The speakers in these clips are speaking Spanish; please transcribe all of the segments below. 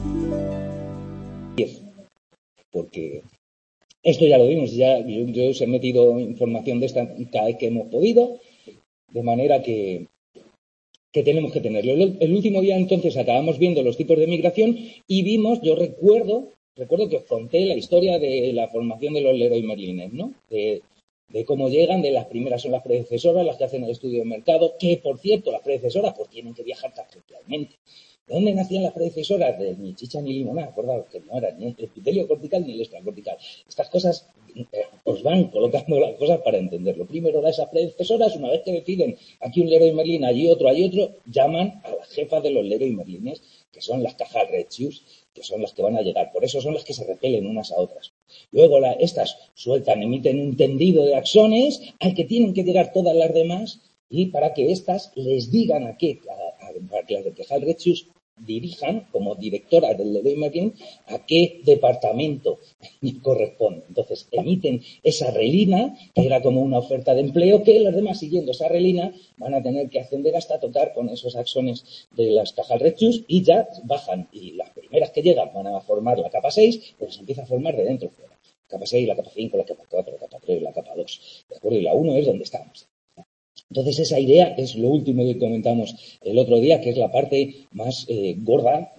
Porque esto ya lo vimos, yo os he metido información de esta cada vez que hemos podido, de manera que tenemos que tenerlo. El último día entonces acabamos viendo los tipos de migración y vimos, yo recuerdo que os conté la historia de la formación de los Leroy Merlines, ¿no? De cómo llegan, de las primeras son las predecesoras, las que hacen el estudio de mercado, que por cierto las predecesoras pues tienen que viajar territorialmente. ¿De dónde nacían las predecesoras? De ni chicha ni limonada, acordaos que no eran ni el epitelio cortical ni el extracortical. Estas cosas os van colocando las cosas para entenderlo. Primero, esas predecesoras, una vez que deciden aquí un Leroy Merlin, allí otro, llaman a las jefas de los Leroy Merlines, que son las Cajalretzius, que son las que van a llegar. Por eso son las que se repelen unas a otras. Luego estas sueltan, emiten un tendido de axones al que tienen que llegar todas las demás y para que éstas les digan para que las de Cajalretzius dirijan como directora del Leroy Merlin a qué departamento corresponde. Entonces emiten esa relina, que era como una oferta de empleo, que los demás siguiendo esa relina van a tener que ascender hasta tocar con esos axones de las Cajalretzius y ya bajan. Y las primeras que llegan van a formar la capa 6, pero se empieza a formar de dentro fuera. La capa 6, la capa 5, la capa 4, la capa 3, la capa 2. ¿De acuerdo? Y la 1 es donde estamos. Entonces esa idea es lo último que comentamos el otro día, que es la parte más gorda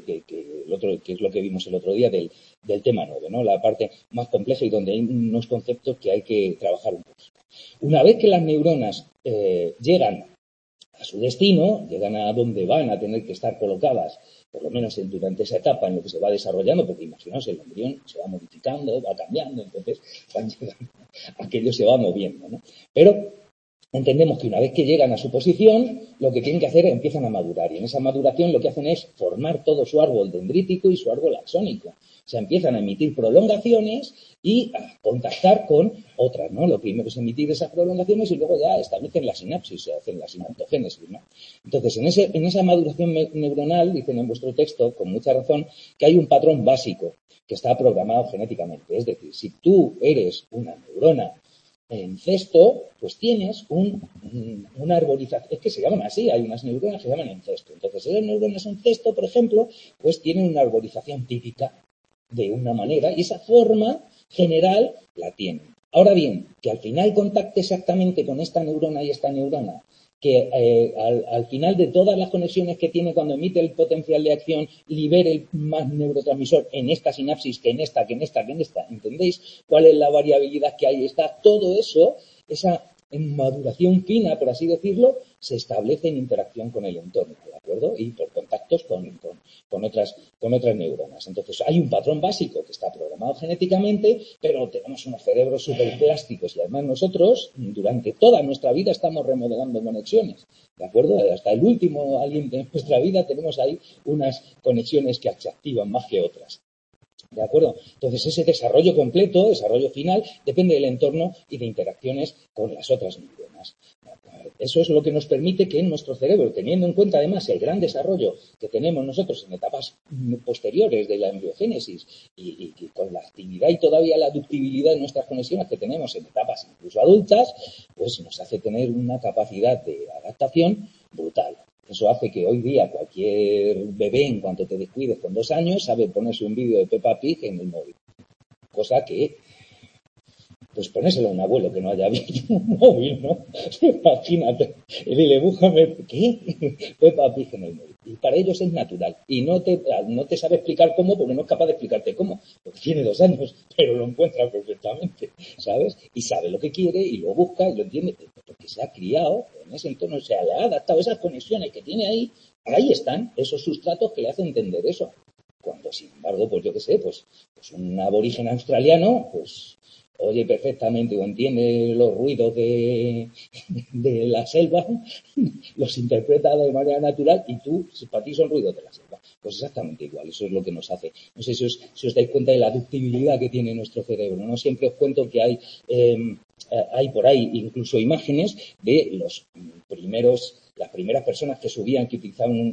que es lo que vimos el otro día del tema 9, ¿no? La parte más compleja y donde hay unos conceptos que hay que trabajar un poquito. Una vez que las neuronas llegan a su destino, llegan a donde van a tener que estar colocadas, por lo menos durante esa etapa en lo que se va desarrollando, porque imaginaos, el embrión se va modificando, va cambiando, entonces van llegando, aquello se va moviendo, ¿no? Pero entendemos que una vez que llegan a su posición, lo que tienen que hacer es empiezan a madurar. Y en esa maduración lo que hacen es formar todo su árbol dendrítico y su árbol axónico. O sea, empiezan a emitir prolongaciones y a contactar con otras, ¿no? Lo primero es emitir esas prolongaciones y luego ya establecen la sinapsis, se hacen la sinaptogénesis, ¿no? Entonces, en esa maduración neuronal, dicen en vuestro texto, con mucha razón, que hay un patrón básico que está programado genéticamente. Es decir, si tú eres una neurona en cesto, pues tienes una arborización, es que se llaman así, hay unas neuronas que se llaman en cesto. Entonces, esas neuronas en cesto, por ejemplo, pues tienen una arborización típica de una manera y esa forma general la tienen. Ahora bien, que al final contacte exactamente con esta neurona y esta neurona, que al final de todas las conexiones que tiene cuando emite el potencial de acción, libere más neurotransmisor en esta sinapsis que en esta, ¿entendéis? ¿Cuál es la variabilidad que hay? Está todo eso, esa maduración fina, por así decirlo, se establece en interacción con el entorno, ¿de acuerdo? Y por contactos con otras neuronas. Entonces, hay un patrón básico que está programado genéticamente, pero tenemos unos cerebros superplásticos y además nosotros, durante toda nuestra vida, estamos remodelando conexiones, ¿de acuerdo? Hasta el último aliento de nuestra vida tenemos ahí unas conexiones que se activan más que otras. ¿De acuerdo? Entonces, ese desarrollo completo, desarrollo final, depende del entorno y de interacciones con las otras neuronas. Eso es lo que nos permite que en nuestro cerebro, teniendo en cuenta además el gran desarrollo que tenemos nosotros en etapas posteriores de la embriogénesis y con la actividad y todavía la ductibilidad de nuestras conexiones que tenemos en etapas incluso adultas, pues nos hace tener una capacidad de adaptación brutal. Eso hace que hoy día cualquier bebé, en cuanto te descuides con 2 años, sabe ponerse un vídeo de Peppa Pig en el móvil. Cosa que, pues ponérselo a un abuelo que no haya visto un móvil, ¿no? Imagínate. Y dile, búscame, ¿qué? Peppa Pig en el móvil. Y para ellos es natural. Y no te sabe explicar cómo, porque no es capaz de explicarte cómo. Porque tiene 2 años, pero lo encuentra perfectamente, ¿sabes? Y sabe lo que quiere y lo busca y lo entiende. Porque se ha criado en ese entorno, se le ha adaptado esas conexiones que tiene ahí están esos sustratos que le hacen entender eso. Cuando, sin embargo, pues yo qué sé, pues un aborigen australiano, pues oye perfectamente o entiende los ruidos de la selva, los interpreta de manera natural y para ti son ruidos de la selva. Pues exactamente igual, eso es lo que nos hace. No sé si os dais cuenta de la ductibilidad que tiene nuestro cerebro, ¿no? Siempre os cuento que hay por ahí incluso imágenes de las primeras personas que subían, que utilizaban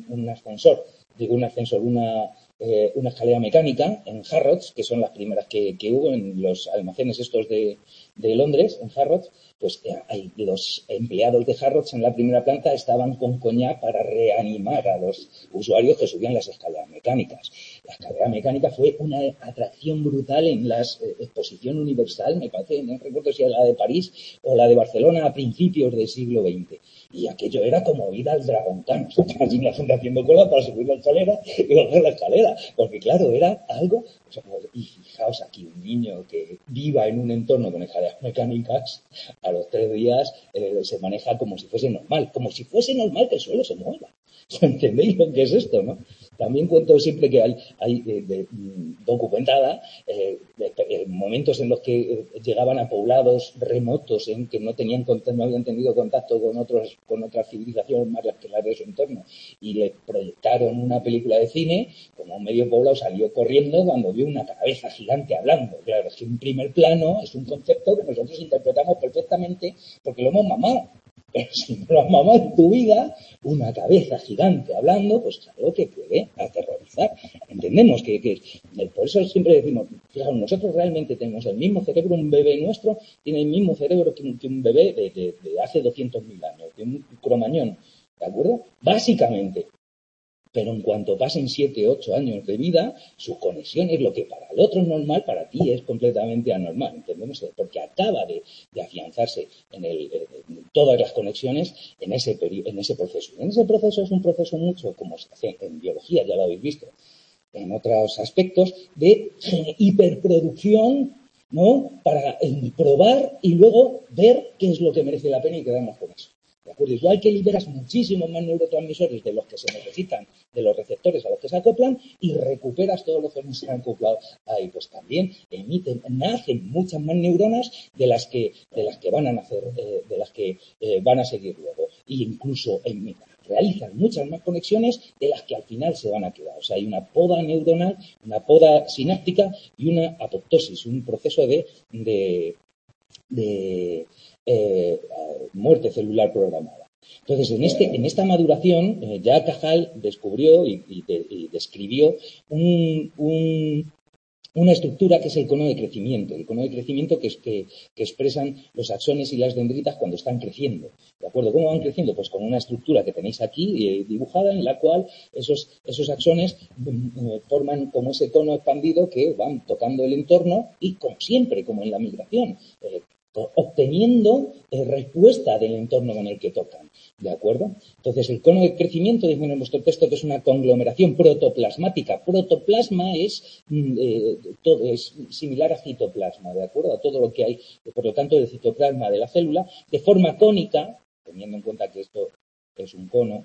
una escalera mecánica en Harrods, que son las primeras que hubo en los almacenes estos de de Londres, en Harrods, pues los empleados de Harrods en la primera planta estaban con coñac para reanimar a los usuarios que subían las escaleras mecánicas. La escalera mecánica fue una atracción brutal en la exposición universal, me parece, no recuerdo si era la de París o la de Barcelona a principios del siglo XX. Y aquello era como ir al Dragon Khan, así la gente haciendo cola para subir la escalera y bajar la escalera, porque claro, era algo, o sea, y fijaos aquí, un niño que viva en un entorno con escaleras mecánicas, a los 3 días se maneja como si fuese normal que el suelo se mueva. ¿Entendéis lo que es esto, no? También cuento siempre que hay documentada momentos en los que llegaban a poblados remotos en que no habían tenido contacto con otras civilizaciones más que las de su entorno y le proyectaron una película de cine, como medio poblado salió corriendo cuando vio una cabeza gigante hablando. Claro, es que un primer plano es un concepto que nosotros interpretamos perfectamente porque lo hemos mamado. Pero si no lo has mamado en tu vida, una cabeza gigante hablando, pues es algo que puede aterrorizar. Entendemos que por eso siempre decimos, fijaos, nosotros realmente tenemos el mismo cerebro, un bebé nuestro tiene el mismo cerebro que un bebé de hace 200.000 años, de un cromañón, ¿de acuerdo? Básicamente. Pero en cuanto pasen 7, 8 años de vida, sus conexiones, lo que para el otro es normal, para ti es completamente anormal, ¿entendemos? Porque acaba de afianzarse en todas las conexiones en ese proceso. Y en ese proceso es un proceso mucho, como se hace en biología, ya lo habéis visto, en otros aspectos, de hiperproducción, ¿no? Para probar y luego ver qué es lo que merece la pena y quedarnos con eso. ¿De acuerdo? Igual que liberas muchísimos más neurotransmisores de los que se necesitan, de los receptores a los que se acoplan, y recuperas todos los que no se han acoplado ahí. Pues también nacen muchas más neuronas de las que van a nacer, de las que van a seguir luego. E incluso realizan muchas más conexiones de las que al final se van a quedar. O sea, hay una poda neuronal, una poda sináptica y una apoptosis, un proceso de muerte celular programada. Entonces, en esta maduración, ya Cajal descubrió y describió una estructura que es el cono de crecimiento. El cono de crecimiento que expresan los axones y las dendritas cuando están creciendo. ¿De acuerdo? ¿Cómo van creciendo? Pues con una estructura que tenéis aquí dibujada, en la cual esos axones forman como ese cono expandido que van tocando el entorno y, como siempre, como en la migración, obteniendo respuesta del entorno con el que tocan. ¿De acuerdo? Entonces, el cono de crecimiento, dicen en vuestro texto, que es una conglomeración protoplasmática. Protoplasma es similar a citoplasma, ¿de acuerdo? A todo lo que hay, por lo tanto, del citoplasma de la célula, de forma cónica, teniendo en cuenta que esto es un cono,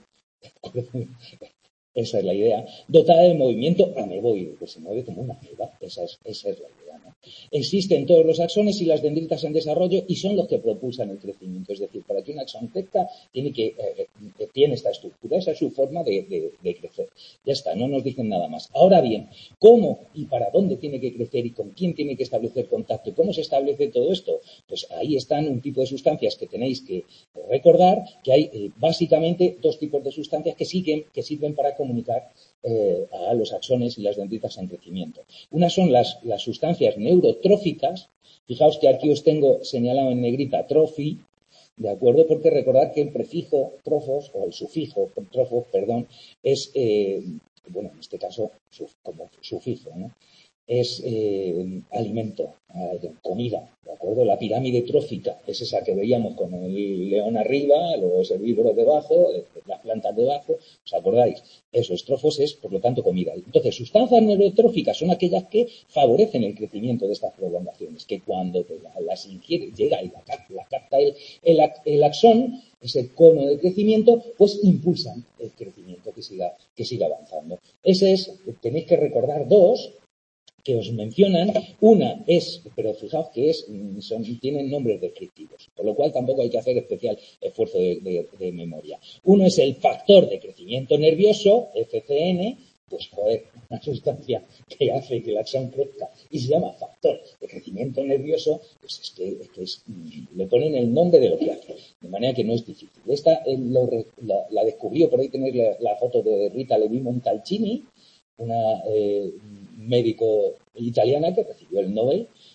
esa es la idea, dotada de movimiento ameboide, que se mueve como una ameba, esa es la idea, ¿no? Existen todos los axones y las dendritas en desarrollo y son los que propulsan el crecimiento. Es decir, para que un axón crezca tiene esta estructura, esa es su forma de crecer. Ya está, no nos dicen nada más. Ahora bien, ¿cómo y para dónde tiene que crecer y con quién tiene que establecer contacto? ¿Y cómo se establece todo esto? Pues ahí están un tipo de sustancias que tenéis que recordar, que hay básicamente 2 tipos de sustancias que sirven para comunicar a los axones y las dendritas en crecimiento. Unas son las sustancias neurotróficas. Fijaos que aquí os tengo señalado en negrita trophy, ¿de acuerdo? Porque recordad que el prefijo trofos, o el sufijo trofos, perdón, es, en este caso, como sufijo, ¿no? Es alimento, comida, ¿de acuerdo? La pirámide trófica es esa que veíamos con el león arriba, los herbívoros debajo, las plantas debajo, ¿os acordáis? Eso, estrofos es, por lo tanto, comida. Entonces, sustancias neurotróficas son aquellas que favorecen el crecimiento de estas prolongaciones, que cuando las ingiere, llega y la capta el axón, ese cono de crecimiento, pues impulsan el crecimiento que siga avanzando. Tenéis que recordar 2 que os mencionan. Una es, pero fijaos que tienen nombres descriptivos, por lo cual tampoco hay que hacer especial esfuerzo de memoria. Uno es el factor de crecimiento nervioso, FCN, pues joder, una sustancia que hace que el axón crezca y se llama factor de crecimiento nervioso, pues es que le ponen el nombre de lo que hace, de manera que no es difícil. Esta la descubrió, por ahí tenéis la foto de Rita Levi Montalcini, una médico italiana que recibió el Nobel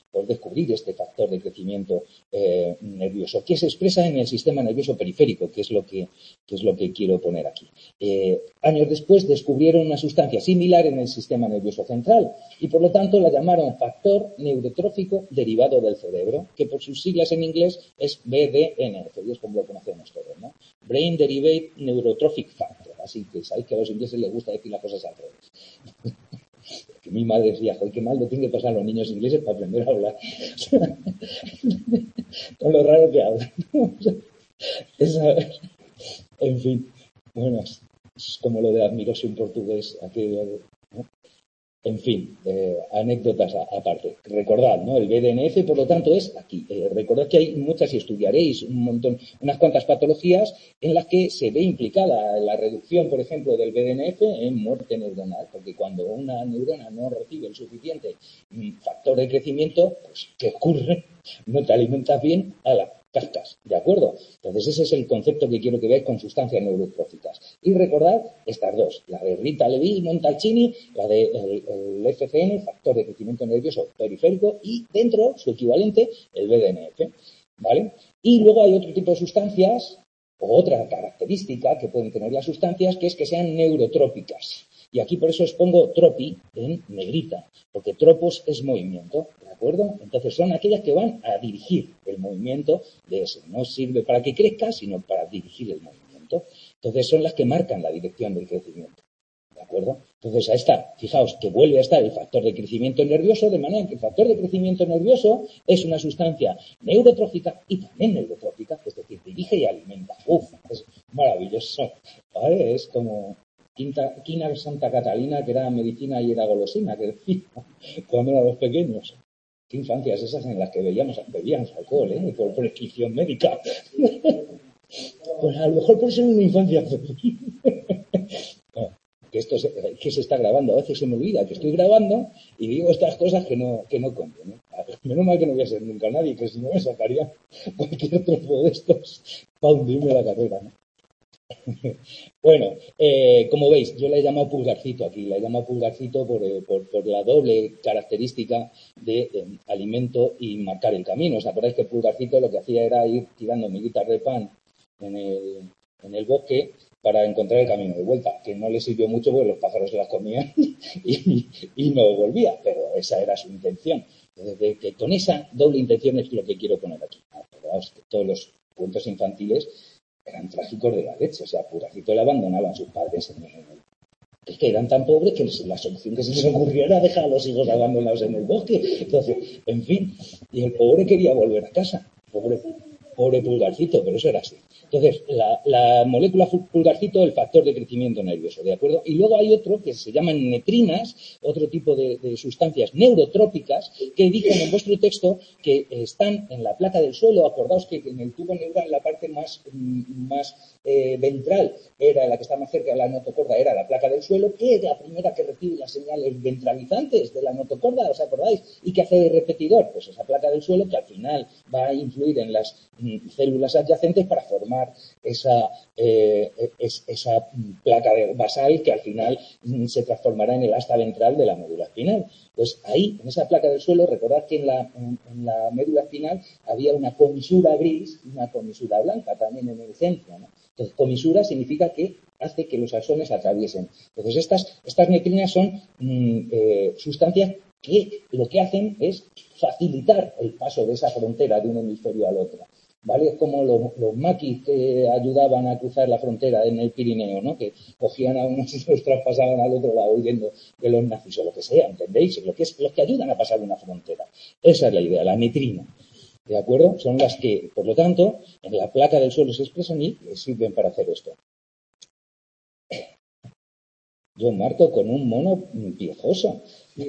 por descubrir este factor de crecimiento nervioso, que se expresa en el sistema nervioso periférico, que es lo que quiero poner aquí. Años después descubrieron una sustancia similar en el sistema nervioso central y por lo tanto la llamaron factor neurotrófico derivado del cerebro, que por sus siglas en inglés es BDNF, y es como lo conocemos todos, ¿no? Brain Derived Neurotrophic Factor. Así que sabéis que a los ingleses les gusta decir las cosas al revés. Que mi madre decía, joder, qué mal le tienen que pasar a los niños ingleses para aprender a hablar. Con lo raro que hablan. En fin, bueno, es como lo de admirarse un portugués. ¿No? En fin, anécdotas aparte. Recordad, ¿no? El BDNF, por lo tanto, es aquí. Recordad que hay muchas y estudiaréis un montón, unas cuantas patologías en las que se ve implicada la reducción, por ejemplo, del BDNF en muerte neuronal, porque cuando una neurona no recibe el suficiente factor de crecimiento, pues, ¿qué ocurre? No te alimentas bien, cascas, ¿de acuerdo? Entonces ese es el concepto que quiero que veáis con sustancias neurotróficas. Y recordad estas dos, la de Rita Levi y Montalcini, la de el FCN, factor de crecimiento nervioso periférico, y dentro, su equivalente, el BDNF, ¿vale? Y luego hay otro tipo de sustancias, o otra característica que pueden tener las sustancias, que es que sean neurotrópicas. Y aquí por eso os pongo tropi en negrita, porque tropos es movimiento, ¿de acuerdo? Entonces son aquellas que van a dirigir el movimiento de ese. No sirve para que crezca, sino para dirigir el movimiento. Entonces son las que marcan la dirección del crecimiento, ¿de acuerdo? Entonces a esta, fijaos que vuelve a estar el factor de crecimiento nervioso, de manera que el factor de crecimiento nervioso es una sustancia neurotrófica y también neurotrófica, es decir, dirige y alimenta. ¡Uf! Es maravilloso, ¿vale? Es como Quina Santa Catalina, que era medicina y era golosina, que decía cuando éramos pequeños. Qué infancias esas en las que bebíamos alcohol, por prescripción médica. Pues a lo mejor por ser una infancia feliz. No, que se está grabando. A veces se me olvida que estoy grabando y digo estas cosas que no convienen. Menos mal que no voy a ser nunca nadie, que si no me sacaría cualquier trozo de estos para hundirme la carrera, ¿no? Bueno, como veis, yo le he llamado pulgarcito aquí, le he llamado pulgarcito por la doble característica de alimento y marcar el camino. ¿Os acordáis que pulgarcito lo que hacía era ir tirando miguitas de pan en el bosque para encontrar el camino de vuelta, que no le sirvió mucho porque los pájaros se las comían y no volvía, pero esa era su intención. Entonces, que con esa doble intención es lo que quiero poner aquí. Acordaos que todos los cuentos infantiles eran trágicos de la leche, o sea, Pulgarcito le abandonaban sus padres es que eran tan pobres que la solución que se les ocurrió era dejar a los hijos abandonados en el bosque. Entonces, en fin, y el pobre quería volver a casa, pobre Pulgarcito, pero eso era así. Entonces, la molécula pulgarcito, el factor de crecimiento nervioso, ¿de acuerdo? Y luego hay otro que se llaman netrinas, otro tipo de sustancias neurotrópicas, que dicen en vuestro texto que están en la placa del suelo. Acordaos que en el tubo neural la parte más ventral era la que está más cerca de la notocorda, era la placa del suelo, que es la primera que recibe las señales ventralizantes de la notocorda, ¿os acordáis? ¿Y que hace de repetidor? Pues esa placa del suelo que al final va a influir en las células adyacentes para formar esa placa basal que al final se transformará en el asta ventral de la médula espinal. Pues ahí, en esa placa del suelo, recordad que en la médula espinal había una comisura gris y una comisura blanca también en el centro, ¿no? Entonces, comisura significa que hace que los axones atraviesen. Entonces, estas netrinas son sustancias que lo que hacen es facilitar el paso de esa frontera de un hemisferio al otro. ¿Vale? Es como los maquis que ayudaban a cruzar la frontera en el Pirineo, ¿no? Que cogían a unos y los traspasaban al otro lado huyendo de los nazis o lo que sea, ¿entendéis? Los que ayudan a pasar una frontera. Esa es la idea, la netrina. ¿De acuerdo? Son las que, por lo tanto, en la placa del suelo se expresan y sirven para hacer esto. Yo marco con un mono piojoso.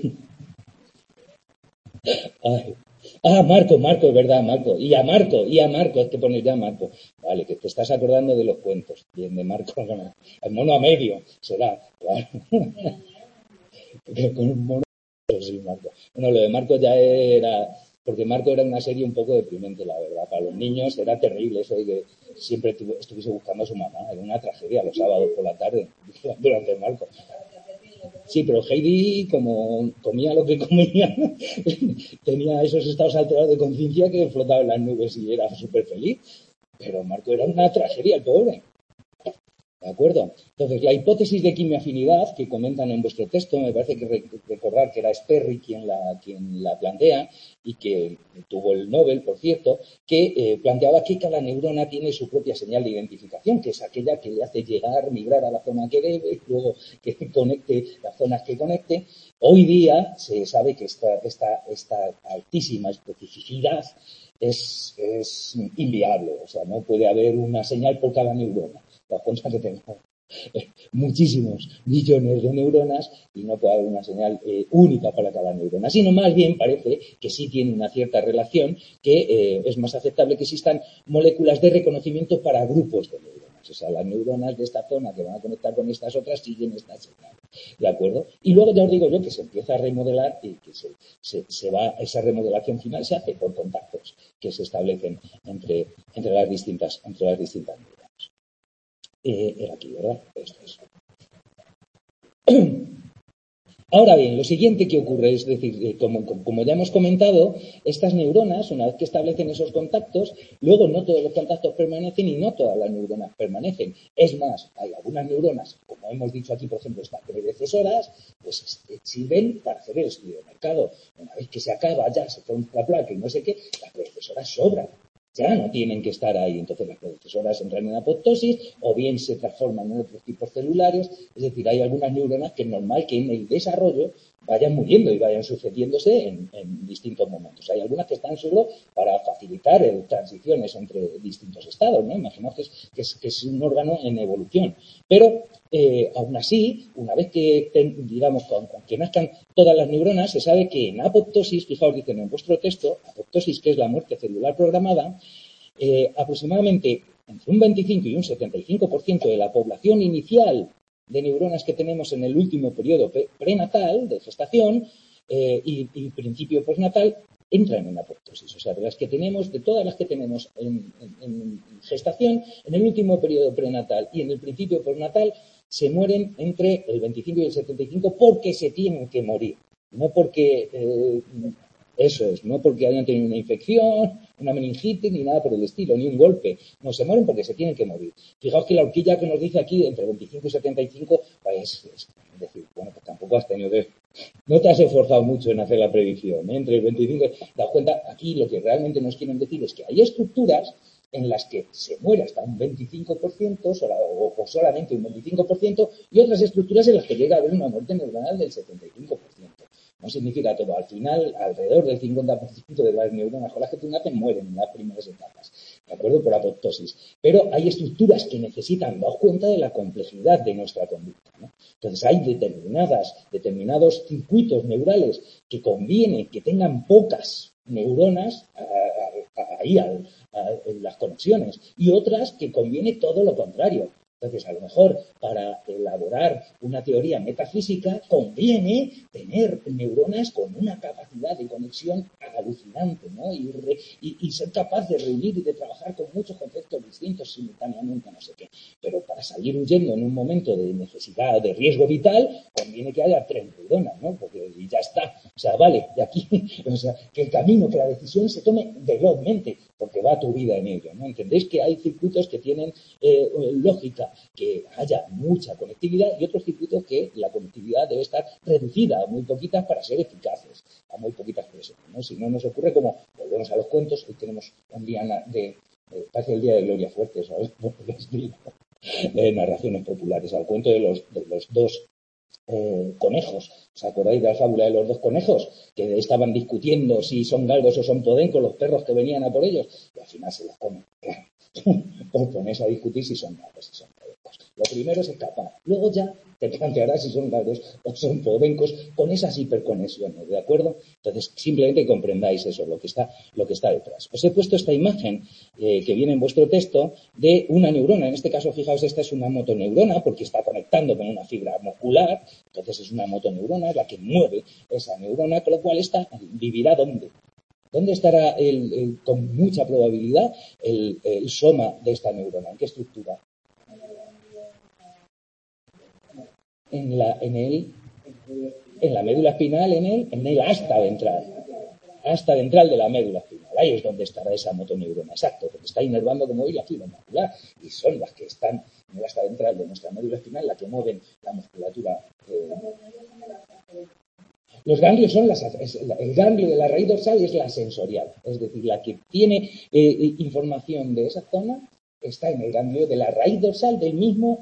Ay. Marco, es verdad, Marco. Y a Marco, es que pones ya Marco. Vale, que te estás acordando de los cuentos. Bien, de Marco, el mono a medio será, claro. Con un mono, sí, Marco. Bueno, lo de Marco ya era, porque Marco era una serie un poco deprimente, la verdad. Para los niños era terrible eso de que siempre estuviese buscando a su mamá. Era una tragedia los sábados por la tarde, durante Marco. Sí, pero Heidi, como comía lo que comía, tenía esos estados alterados de conciencia que flotaba en las nubes y era súper feliz. Pero Marco era una tragedia, el pobre. ¿De acuerdo? Entonces, la hipótesis de quimioafinidad que comentan en vuestro texto, me parece que recordar que era Sperry quien la plantea y que tuvo el Nobel, por cierto, que planteaba que cada neurona tiene su propia señal de identificación, que es aquella que le hace llegar, migrar a la zona que debe, y luego que conecte las zonas que conecte. Hoy día se sabe que esta altísima especificidad es inviable, o sea, no puede haber una señal por cada neurona. La cuenta que tenemos muchísimos millones de neuronas y no puede haber una señal única para cada neurona, sino más bien parece que sí tiene una cierta relación, que es más aceptable que existan moléculas de reconocimiento para grupos de neuronas. O sea, las neuronas de esta zona que van a conectar con estas otras siguen esta señal. ¿De acuerdo? Y luego ya os digo yo que se empieza a remodelar y que esa remodelación final se hace por contactos que se establecen entre las distintas neuronas. Era aquí, ¿verdad? Esto es. Ahora bien, lo siguiente que ocurre es decir, como ya hemos comentado, estas neuronas, una vez que establecen esos contactos, luego no todos los contactos permanecen y no todas las neuronas permanecen. Es más, hay algunas neuronas, como hemos dicho aquí, por ejemplo, estas predecesoras, pues sirven para hacer el estudio de mercado. Una vez que se acaba, ya se pone la placa y no sé qué, las predecesoras sobran. Ya no tienen que estar ahí. Entonces las predecesoras entran en apoptosis o bien se transforman en otros tipos celulares. Es decir, hay algunas neuronas que es normal que en el desarrollo vayan muriendo y vayan sucediéndose en distintos momentos. Hay algunas que están solo para facilitar transiciones entre distintos estados, ¿no? Imaginaos que es un órgano en evolución. Pero aún así, una vez que, digamos, con que nazcan todas las neuronas, se sabe que en apoptosis, fijaos, dicen en vuestro texto, apoptosis, que es la muerte celular programada, aproximadamente entre un 25 y un 75% de la población inicial de neuronas que tenemos en el último periodo prenatal de gestación y principio postnatal entran en apoptosis. O sea, de todas las que tenemos en gestación, en el último periodo prenatal y en el principio postnatal, se mueren entre el 25 y el 75 porque se tienen que morir. No porque no porque hayan tenido una infección, una meningitis, ni nada por el estilo, ni un golpe. No, se mueren porque se tienen que morir. Fijaos que la horquilla que nos dice aquí, entre 25 y 75, pues es decir, bueno, pues tampoco has tenido que... No te has esforzado mucho en hacer la predicción, ¿eh? Entre el 25 y... Te das cuenta, aquí lo que realmente nos quieren decir es que hay estructuras en las que se muere hasta un 25% o solamente un 25% y otras estructuras en las que llega a haber una muerte neuronal del 75%. No significa todo. Al final, alrededor del 50% de las neuronas con las que tú naces mueren en las primeras etapas, ¿de acuerdo? Por apoptosis. Pero hay estructuras que necesitan, daos cuenta de la complejidad de nuestra conducta, ¿no? Entonces hay determinados circuitos neurales que conviene que tengan pocas neuronas ahí en las conexiones y otras que conviene todo lo contrario. Entonces, a lo mejor para elaborar una teoría metafísica conviene tener neuronas con una capacidad de conexión alucinante, ¿no? Y ser capaz de reunir y de trabajar con muchos conceptos distintos simultáneamente, no sé qué. Pero para salir huyendo en un momento de necesidad, de riesgo vital, conviene que haya 3 neuronas, ¿no? Porque y ya está. O sea, vale, de aquí, o sea, que el camino, que la decisión se tome velozmente, porque va tu vida en ello, ¿no? Entendéis que hay circuitos que tienen lógica que haya mucha conectividad y otros circuitos que la conectividad debe estar reducida a muy poquitas para ser eficaces, a muy poquitas presiones, ¿no? Si no nos ocurre como, volvemos a los cuentos, hoy tenemos un día parece el día de Gloria Fuerte, ¿sabes? Por el estilo, narraciones populares, al cuento de los dos conejos. ¿Os acordáis de la fábula de los 2 conejos? Que estaban discutiendo si son galgos o son podencos los perros que venían a por ellos y al final se los comen. Os ponéis a discutir si son galgos, si son podencos. Lo primero es escapar. Luego ya te plantearás si son galgos o son podencos con esas hiperconexiones, ¿de acuerdo? Entonces, simplemente comprendáis eso, lo que está detrás. Os he puesto esta imagen que viene en vuestro texto de una neurona. En este caso, fijaos, esta es una motoneurona porque está conectando con una fibra muscular. Entonces, es una motoneurona, es la que mueve esa neurona, con lo cual esta vivirá ¿dónde? ¿Dónde estará con mucha probabilidad el soma de esta neurona? ¿En qué estructura? En el En la médula espinal, en el asta ventral de la médula espinal. Ahí es donde estará esa motoneurona, exacto, porque está inervando como hoy la fibra muscular y son las que están en el asta ventral de nuestra médula espinal, las que mueven la musculatura. Los ganglios son el ganglio de la raíz dorsal es la sensorial, es decir, la que tiene información de esa zona está en el ganglio de la raíz dorsal del mismo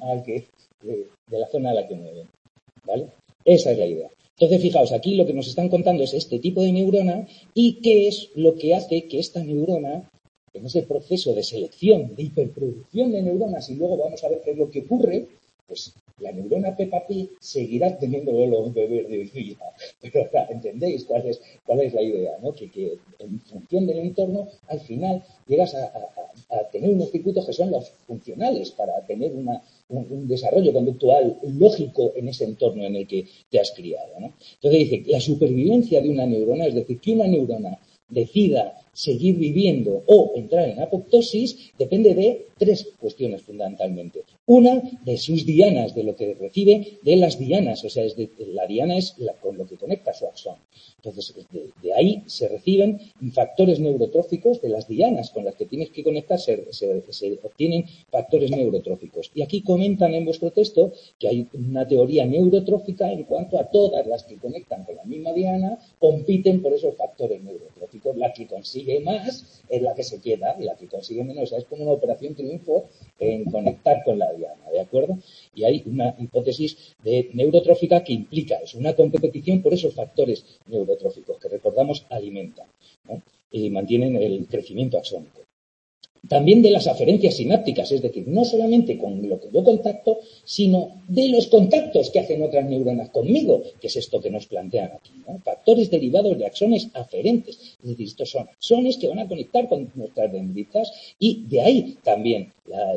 de la zona a la que mueven, ¿vale? Esa es la idea. Entonces, fijaos, aquí lo que nos están contando es este tipo de neurona y qué es lo que hace que esta neurona, en ese proceso de selección, de hiperproducción de neuronas, y luego vamos a ver qué es lo que ocurre, pues la neurona Peppa Pig seguirá teniendo los bebés de hoy día. Pero ¿entendéis cuál es la idea? ¿No? Que en función del entorno, al final llegas a tener unos circuitos que son los funcionales para tener un desarrollo conductual lógico en ese entorno en el que te has criado, ¿no? Entonces dice, la supervivencia de una neurona, es decir, que una neurona decida seguir viviendo o entrar en apoptosis, depende de tres cuestiones fundamentalmente. Una, de sus dianas, de lo que recibe de las dianas, o sea, la diana es con lo que conecta su axón. Entonces, de ahí se reciben factores neurotróficos de las dianas con las que tienes que conectar, se obtienen factores neurotróficos. Y aquí comentan en vuestro texto que hay una teoría neurotrófica en cuanto a todas las que conectan con la misma diana, compiten por esos factores neurotróficos. La que consigue más es la que se queda y la que consigue menos. O sea, es como una operación triunfo en conectar con la diana, ¿de acuerdo? Y hay una hipótesis de neurotrófica que implica eso, una competición por esos factores neurotróficos que, recordamos, alimentan, ¿no? Y mantienen el crecimiento axónico. También de las aferencias sinápticas, es decir, no solamente con lo que yo contacto, sino de los contactos que hacen otras neuronas conmigo, que es esto que nos plantean aquí, ¿no? Factores derivados de axones aferentes, es decir, estos son axones que van a conectar con nuestras dendritas y de ahí también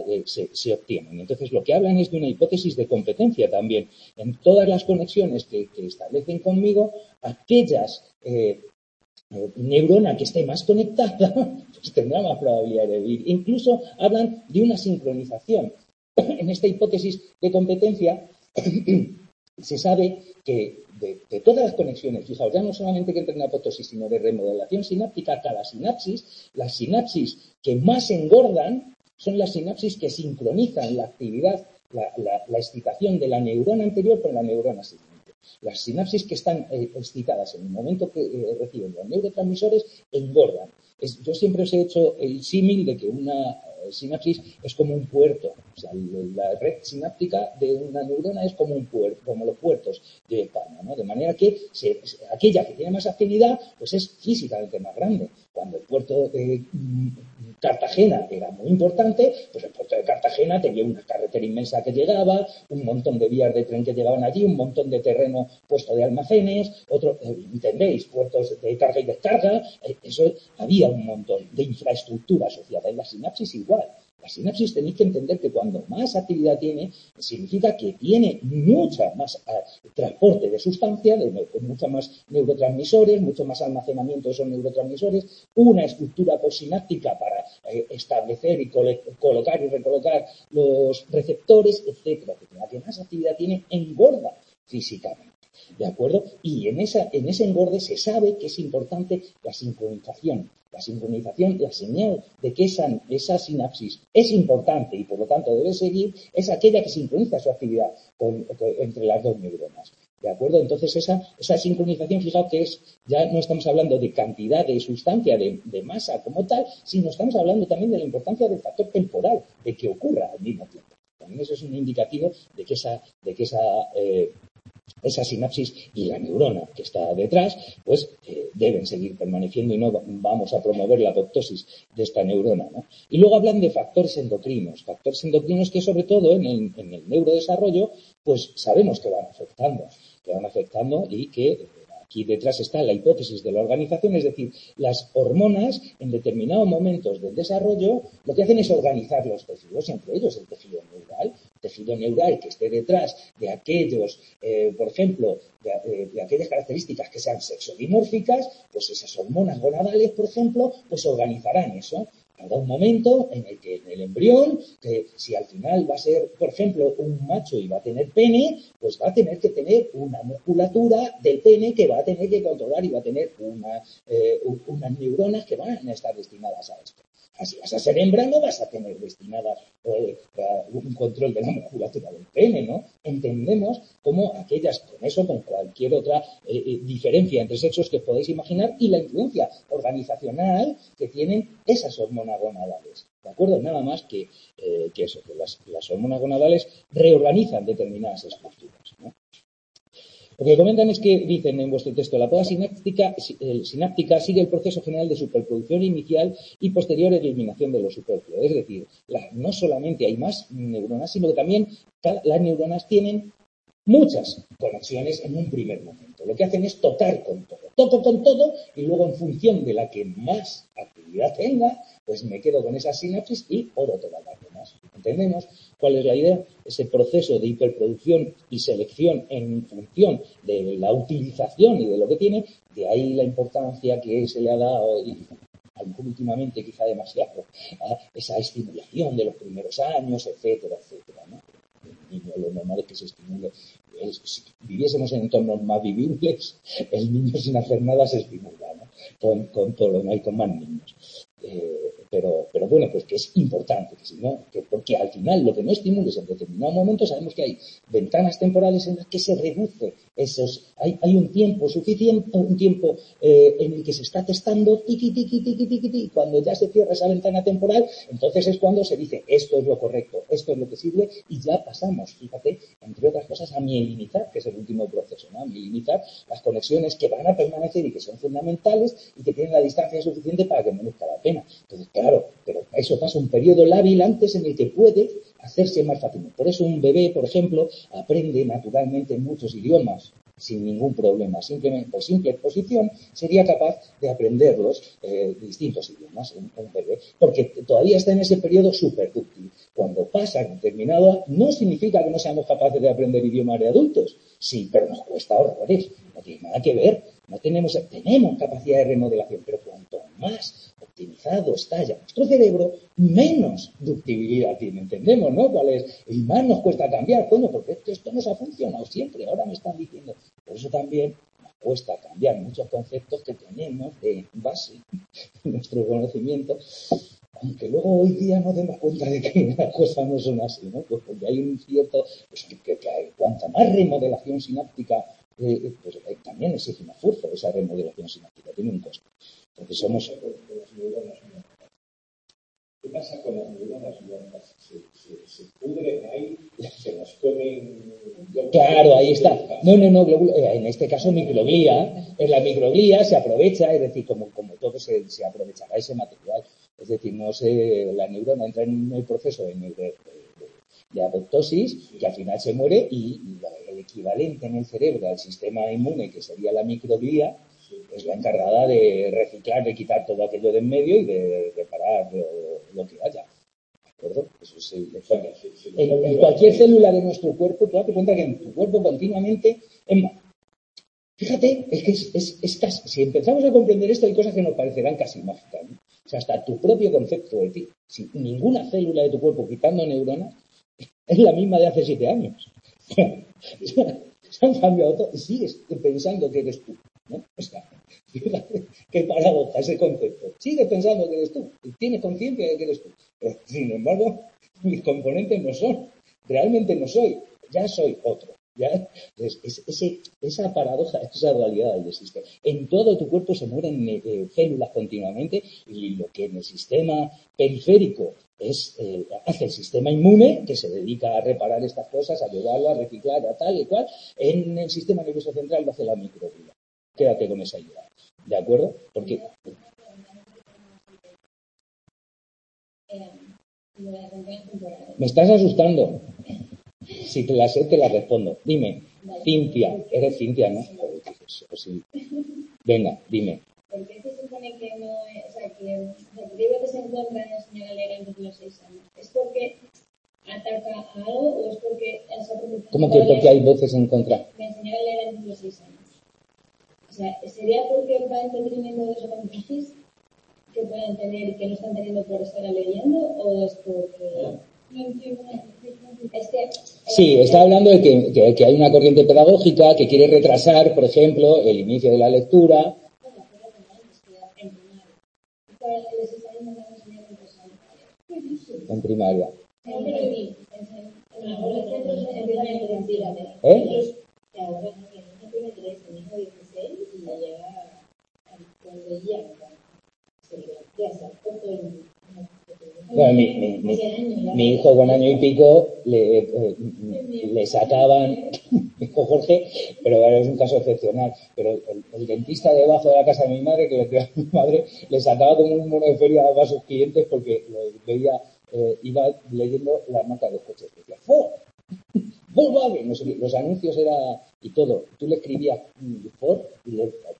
se obtienen. Entonces, lo que hablan es de una hipótesis de competencia también en todas las conexiones que establecen conmigo, aquellas neurona que esté más conectada, pues tendrá más probabilidad de vivir. Incluso hablan de una sincronización. En esta hipótesis de competencia se sabe que de todas las conexiones, fijaos, ya no solamente que entren en apoptosis, sino de remodelación sináptica, cada sinapsis, las sinapsis que más engordan son las sinapsis que sincronizan la actividad, la excitación de la neurona anterior con la neurona siguiente. Las sinapsis que están excitadas en el momento que reciben los neurotransmisores engordan. Yo siempre os he hecho el símil de que una sinapsis es como un puerto. O sea, la red sináptica de una neurona es como un puerto, como los puertos de España, ¿no? De manera que aquella que tiene más afinidad, pues es físicamente más grande. Cuando el puerto de Cartagena era muy importante, pues el puerto de Cartagena tenía una carretera inmensa que llegaba, un montón de vías de tren que llegaban allí, un montón de terreno puesto de almacenes, ¿entendéis? Puertos de carga y descarga, eso había un montón de infraestructura asociada. En la sinapsis igual. La sinapsis tenéis que entender que cuando más actividad tiene, significa que tiene mucha más transporte de sustancia, muchos más neurotransmisores, mucho más almacenamiento de esos neurotransmisores, una estructura posináptica para establecer y colocar y recolocar los receptores, etcétera. La que más actividad tiene engorda físicamente. ¿De acuerdo? Y en ese engorde se sabe que es importante la sincronización. La sincronización, la señal de que esa sinapsis es importante y por lo tanto debe seguir, es aquella que sincroniza su actividad entre las dos neuronas. ¿De acuerdo? Entonces esa sincronización, fijaos que ya no estamos hablando de cantidad de sustancia, de masa como tal, sino estamos hablando también de la importancia del factor temporal, de que ocurra al mismo tiempo. También eso es un indicativo de que esa sinapsis y la neurona que está detrás, pues deben seguir permaneciendo y no vamos a promover la apoptosis de esta neurona, ¿no? Y luego hablan de factores endocrinos que sobre todo en el neurodesarrollo, pues sabemos que van afectando y que aquí detrás está la hipótesis de la organización, es decir, las hormonas en determinados momentos del desarrollo lo que hacen es organizar los tejidos, entre ellos el tejido neural que esté detrás de aquellos, por ejemplo, de aquellas características que sean sexodimórficas, pues esas hormonas gonadales, por ejemplo, pues organizarán eso. Habrá un momento en el que en el embrión, que si al final va a ser, por ejemplo, un macho y va a tener pene, pues va a tener que tener una musculatura del pene que va a tener que controlar y va a tener unas neuronas que van a estar destinadas a esto. Si vas a ser hembra, no vas a tener destinada un control de la musculatura del pene, ¿no? Entendemos cómo aquellas, con eso, con cualquier otra diferencia entre sexos que podéis imaginar y la influencia organizacional que tienen esas hormonas gonadales. ¿De acuerdo? Nada más que eso, que las hormonas gonadales reorganizan determinadas estructuras, ¿no? Lo que comentan es que, dicen en vuestro texto, la poda sináptica sigue el proceso general de superproducción inicial y posterior eliminación de lo superfluo. Es decir, no solamente hay más neuronas, sino que también las neuronas tienen muchas conexiones en un primer momento. Lo que hacen es tocar con todo. Toco con todo y luego en función de la que más actividad tenga, pues me quedo con esa sinapsis y puedo tocar las demás. ¿Entendemos cuál es la idea? Ese proceso de hiperproducción y selección en función de la utilización y de lo que tiene, de ahí la importancia que se le ha dado, y a lo mejor últimamente quizá demasiado, a esa estimulación de los primeros años, etcétera, etcétera, ¿no? El niño, lo normal es que se estimule. Si viviésemos en entornos más vivibles, el niño sin hacer nada se estimula, ¿no? Con todo lo demás y con más niños. Pero bueno, pues que es importante, que si no, porque al final lo que no estimules en determinado momento, sabemos que hay ventanas temporales en las que se reduce hay un tiempo suficiente, un tiempo en el que se está testando y cuando ya se cierra esa ventana temporal, entonces es cuando se dice esto es lo correcto, esto es lo que sirve y ya pasamos, fíjate, entre otras cosas, a mielinizar, que es el último proceso, ¿no? A mielinizar las conexiones que van a permanecer y que son fundamentales y que tienen la distancia suficiente para que merezca la pena. Entonces, claro, pero eso pasa un periodo lábil antes en el que puede hacerse más fácilmente. Por eso un bebé, por ejemplo, aprende naturalmente muchos idiomas sin ningún problema. Simplemente por simple exposición sería capaz de aprenderlos distintos idiomas un bebé, porque todavía está en ese periodo superdúctil. Cuando pasa determinado, no significa que no seamos capaces de aprender idiomas de adultos. Sí, pero nos cuesta horrores. No tiene nada que ver. No tenemos capacidad de remodelación, pero cuanto más optimizado está ya nuestro cerebro, menos ductibilidad tiene. Entendemos, ¿no? ¿Cuál es? Y más nos cuesta cambiar. Bueno, porque esto nos ha funcionado siempre. Ahora me están diciendo. Por eso también nos cuesta cambiar muchos conceptos que tenemos de base en nuestro conocimiento. Aunque luego hoy día nos demos cuenta de que las cosas no son así, ¿no? Pues porque hay un cierto, pues que hay, cuanta más remodelación sináptica, pues también exige un esfuerzo esa remodelación sináptica, tiene un costo. Entonces somos... ¿Qué pasa con las neuronas muertas? Se pudren ahí, se las comen... Claro, ahí está. No, en este caso microglía. En la microglía se aprovecha, es decir, como todo se aprovechará ese material. Es decir, la neurona entra en el proceso de apoptosis, que al final se muere y el equivalente en el cerebro al sistema inmune, que sería la microglía, es la encargada de reciclar, de quitar todo aquello de en medio y de reparar lo que haya. ¿De acuerdo? Eso es en cualquier célula de nuestro cuerpo, tú date cuenta que en tu cuerpo continuamente... Fíjate, es que es casi, si empezamos a comprender esto, hay cosas que nos parecerán casi mágicas, ¿no? O sea, hasta tu propio concepto de ti. Si ninguna célula de tu cuerpo, quitando neuronas, es la misma de hace 7 años. Se han cambiado todo y sigues pensando que eres tú, ¿no? O sea, fíjate qué paradoja ese concepto. Sigues pensando que eres tú y tienes conciencia de que eres tú. Pero, sin embargo, mis componentes no son. Realmente no soy. Ya soy otro. ¿Ya? Entonces, esa paradoja, esa dualidad ahí existe. En todo tu cuerpo se mueren células continuamente y lo que en el sistema periférico hace el sistema inmune, que se dedica a reparar estas cosas, a ayudarlo, a reciclar, a tal y cual, en el sistema nervioso central lo hace la microglía. Quédate con esa idea. ¿De acuerdo? Porque... Me estás asustando. Si te la sé, te la respondo. Dime, Cintia. Eres Cintia, ¿no? Sí. Venga, dime. ¿Por qué se supone que no es, o sea, que el libro que se encuentra en la señora Lera entre los 6 años? ¿Es porque ataca a algo o es porque esa producción... ¿Cómo que porque hay voces en contra? La señora Lera entre los 6 años. O sea, ¿sería porque va en detrimento de su aprendizaje? que puedan tener y que no están teniendo por estar leyendo, o es porque no entiendo? Es que Sí, está hablando de que hay una corriente pedagógica que quiere retrasar, por ejemplo, el inicio de la lectura les está intentando enseñar en primaria. en algunos centros empiezan a interrumpir a ver. ¿Eh? Que ahora no, mi niño tiene 3, mi hijo 16 y ya llega cuando ya hasta corto el Bueno, mi hijo con año y pico le sacaban, mi hijo Jorge, pero es un caso excepcional, pero el dentista debajo de la casa de mi madre, que le creaba mi madre, le sacaba como un mono de feria a sus clientes porque veía, iba leyendo las marcas de los coches. Decía, Ford, Volkswagen, no sé qué, los anuncios era y todo. Tú le escribías Ford y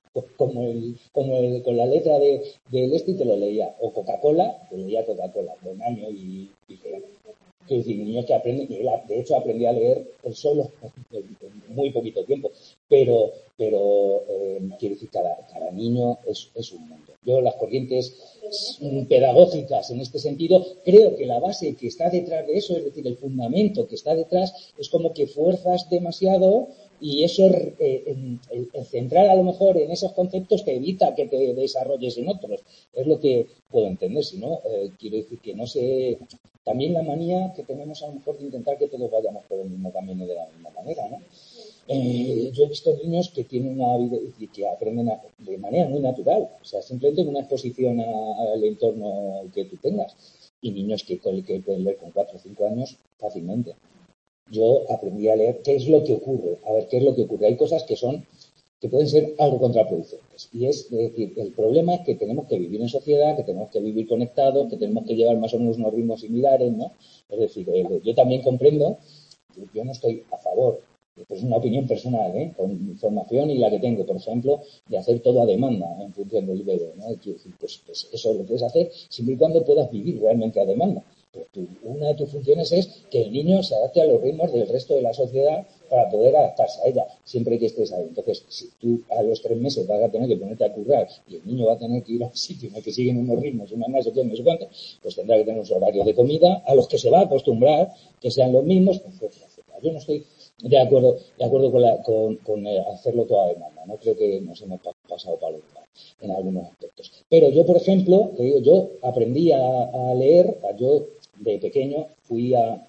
con la letra del este y te lo leía. O Coca-Cola, te leía Coca-Cola, con año y quiero decir, niños que aprenden, y él, de hecho aprendí a leer él solo en muy poquito tiempo, pero quiero decir, cada niño es un mundo. Yo las corrientes pedagógicas en este sentido, creo que la base que está detrás de eso, es decir, el fundamento que está detrás, es como que fuerzas demasiado y eso, el centrar a lo mejor en esos conceptos te evita que te desarrolles en otros. Es lo que puedo entender, si no, quiero decir que no sé, también la manía que tenemos a lo mejor de intentar que todos vayamos por el mismo camino de la misma manera, ¿no? Yo he visto niños que tienen una vida y que aprenden de manera muy natural, o sea, simplemente con una exposición al entorno que tú tengas, y niños que pueden leer con 4 o 5 años fácilmente. Yo aprendí a leer qué es lo que ocurre, a ver qué es lo que ocurre. Hay cosas que pueden ser algo contraproducentes. Y es decir, el problema es que tenemos que vivir en sociedad, que tenemos que vivir conectados, que tenemos que llevar más o menos unos ritmos similares, ¿no? Es decir, yo también comprendo, yo no estoy a favor, es una opinión personal, con información y la que tengo, por ejemplo, de hacer todo a demanda en función del bebé, ¿no? Quiero decir, pues eso lo puedes hacer siempre y cuando puedas vivir realmente a demanda. Pues una de tus funciones es que el niño se adapte a los ritmos del resto de la sociedad para poder adaptarse a ella, siempre que estés ahí. Entonces, si tú a los 3 meses vas a tener que ponerte a currar y el niño va a tener que ir a un sitio en el que siguen unos ritmos, una más, no sé cuánto, pues tendrá que tener unos horarios de comida a los que se va a acostumbrar, que sean los mismos, etcétera, etcétera. Yo no estoy de acuerdo con hacerlo todo a demanda. No creo que nos hemos pasado para los demás en algunos aspectos. Pero yo, por ejemplo, te digo, yo aprendí a leer, yo de pequeño fui a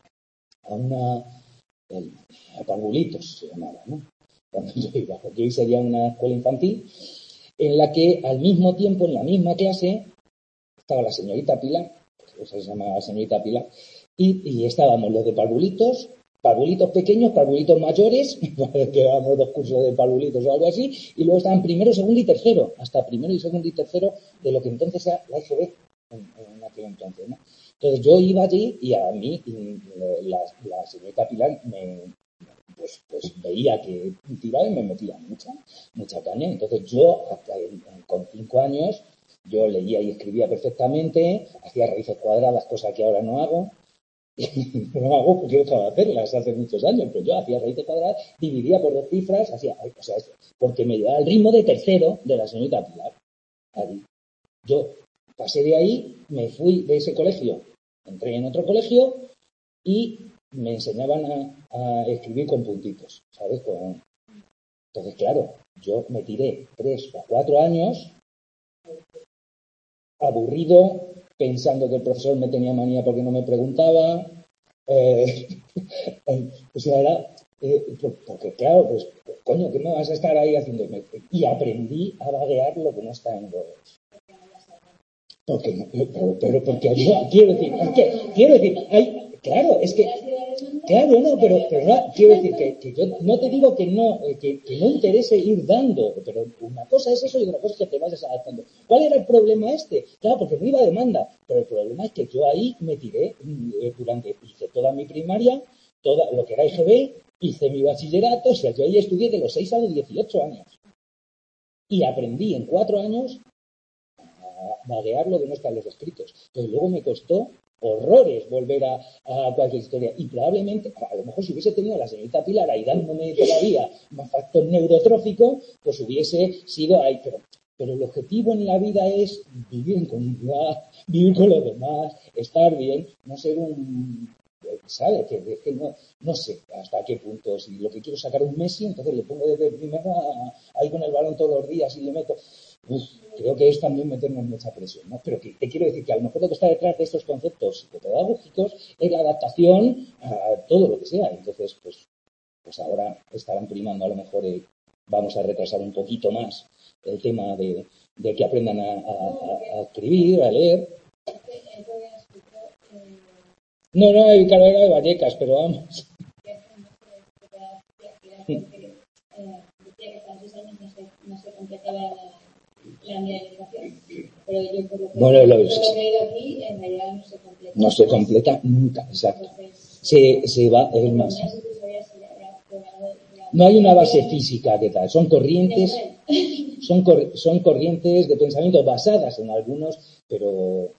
Parvulitos, se llamaba, ¿no? Cuando yo iba, porque hoy sería una escuela infantil, en la que al mismo tiempo, en la misma clase, estaba la señorita Pilar, o sea, se llamaba la señorita Pilar, y estábamos los de parvulitos pequeños, parvulitos mayores, que dábamos 2 cursos de parvulitos o algo así, y luego estaban primero, segundo y tercero, hasta primero y segundo y tercero de lo que entonces era la EGB, en aquel entonces, ¿no? Entonces yo iba allí y a mí la señorita Pilar pues veía que tiraba y me metía mucha caña. Entonces yo, con 5 años, yo leía y escribía perfectamente, hacía raíces cuadradas, cosa que ahora no hago. No hago porque yo estaba a hacerlas hace muchos años, pero yo hacía raíces cuadradas, dividía por 2 cifras, porque me llevaba al ritmo de tercero de la señorita Pilar. Ahí. Yo pasé de ahí, me fui de ese colegio, entré en otro colegio y me enseñaban a escribir con puntitos, ¿sabes? Entonces, claro, yo me tiré 3 o 4 años aburrido, pensando que el profesor me tenía manía porque no me preguntaba. O sea, era... porque claro, pues, coño, ¿qué me vas a estar ahí haciendo? Y aprendí a vaguear lo que no está en los... Porque no, pero porque ayuda, quiero decir, claro, es que, claro, no, pero no, quiero decir que yo no te digo que no interese ir dando, pero una cosa es eso y otra cosa es que te vayas adaptando. ¿Cuál era el problema este? Claro, porque no iba a demanda, pero el problema es que yo ahí me tiré hice toda mi primaria, todo lo que era EGB, hice mi bachillerato, o sea, yo ahí estudié de los 6 a los 18 años. Y aprendí en 4 años vaguear lo que no está en los escritos. Entonces luego me costó horrores volver a cualquier historia y probablemente, a lo mejor si hubiese tenido a la señorita Pilar ahí dándome todavía más factor neurotrófico, pues hubiese sido ahí, Pero el objetivo en la vida es vivir en comunidad, vivir con los demás, estar bien, no ser un... ¿Sabe? Que no sé hasta qué punto. Si lo que quiero es sacar un Messi, entonces le pongo desde primero ahí con el balón todos los días y le meto... creo que es también meternos mucha presión, ¿no? Pero que te quiero decir que a lo mejor lo que está detrás de estos conceptos psicopedagógicos es la adaptación a todo lo que sea. Entonces, pues ahora estarán primando a lo mejor vamos a retrasar un poquito más el tema de que aprendan a escribir, a leer. No, hay carrera de Vallecas, pero vamos. Bueno, lo aquí, en realidad no se completa. No se completa nunca, exacto. Se va, es más. No hay una base física que tal, son corrientes, son corrientes de pensamiento basadas en algunos, pero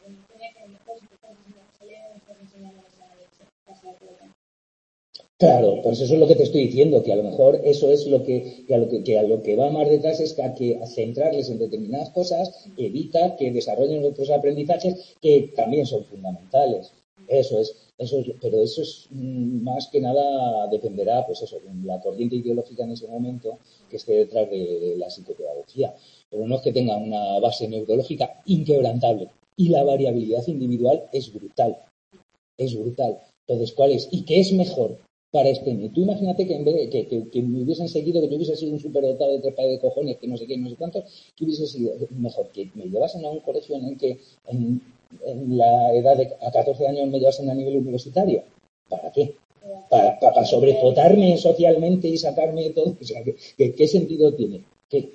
claro, pues eso es lo que te estoy diciendo, que a lo mejor eso es lo que a lo que va más detrás es que a centrarles en determinadas cosas evita que desarrollen otros aprendizajes que también son fundamentales. Eso es, pero eso es más que nada dependerá, pues eso, de la corriente ideológica en ese momento que esté detrás de la psicopedagogía. Pero no es que tenga una base neurológica inquebrantable. Y la variabilidad individual es brutal. Es brutal. Entonces, ¿cuál es? ¿Y qué es mejor para este niño? Tú imagínate que en vez de que me hubiesen seguido, que yo hubiese sido un superdotado de trepa de cojones, que no sé qué, no sé cuántos, que hubiese sido mejor que me llevasen a un colegio en el que en la edad de a 14 años me llevasen a nivel universitario. ¿Para qué? Para sobrefotarme socialmente y sacarme todo. O sea, ¿qué sentido tiene? ¿Qué?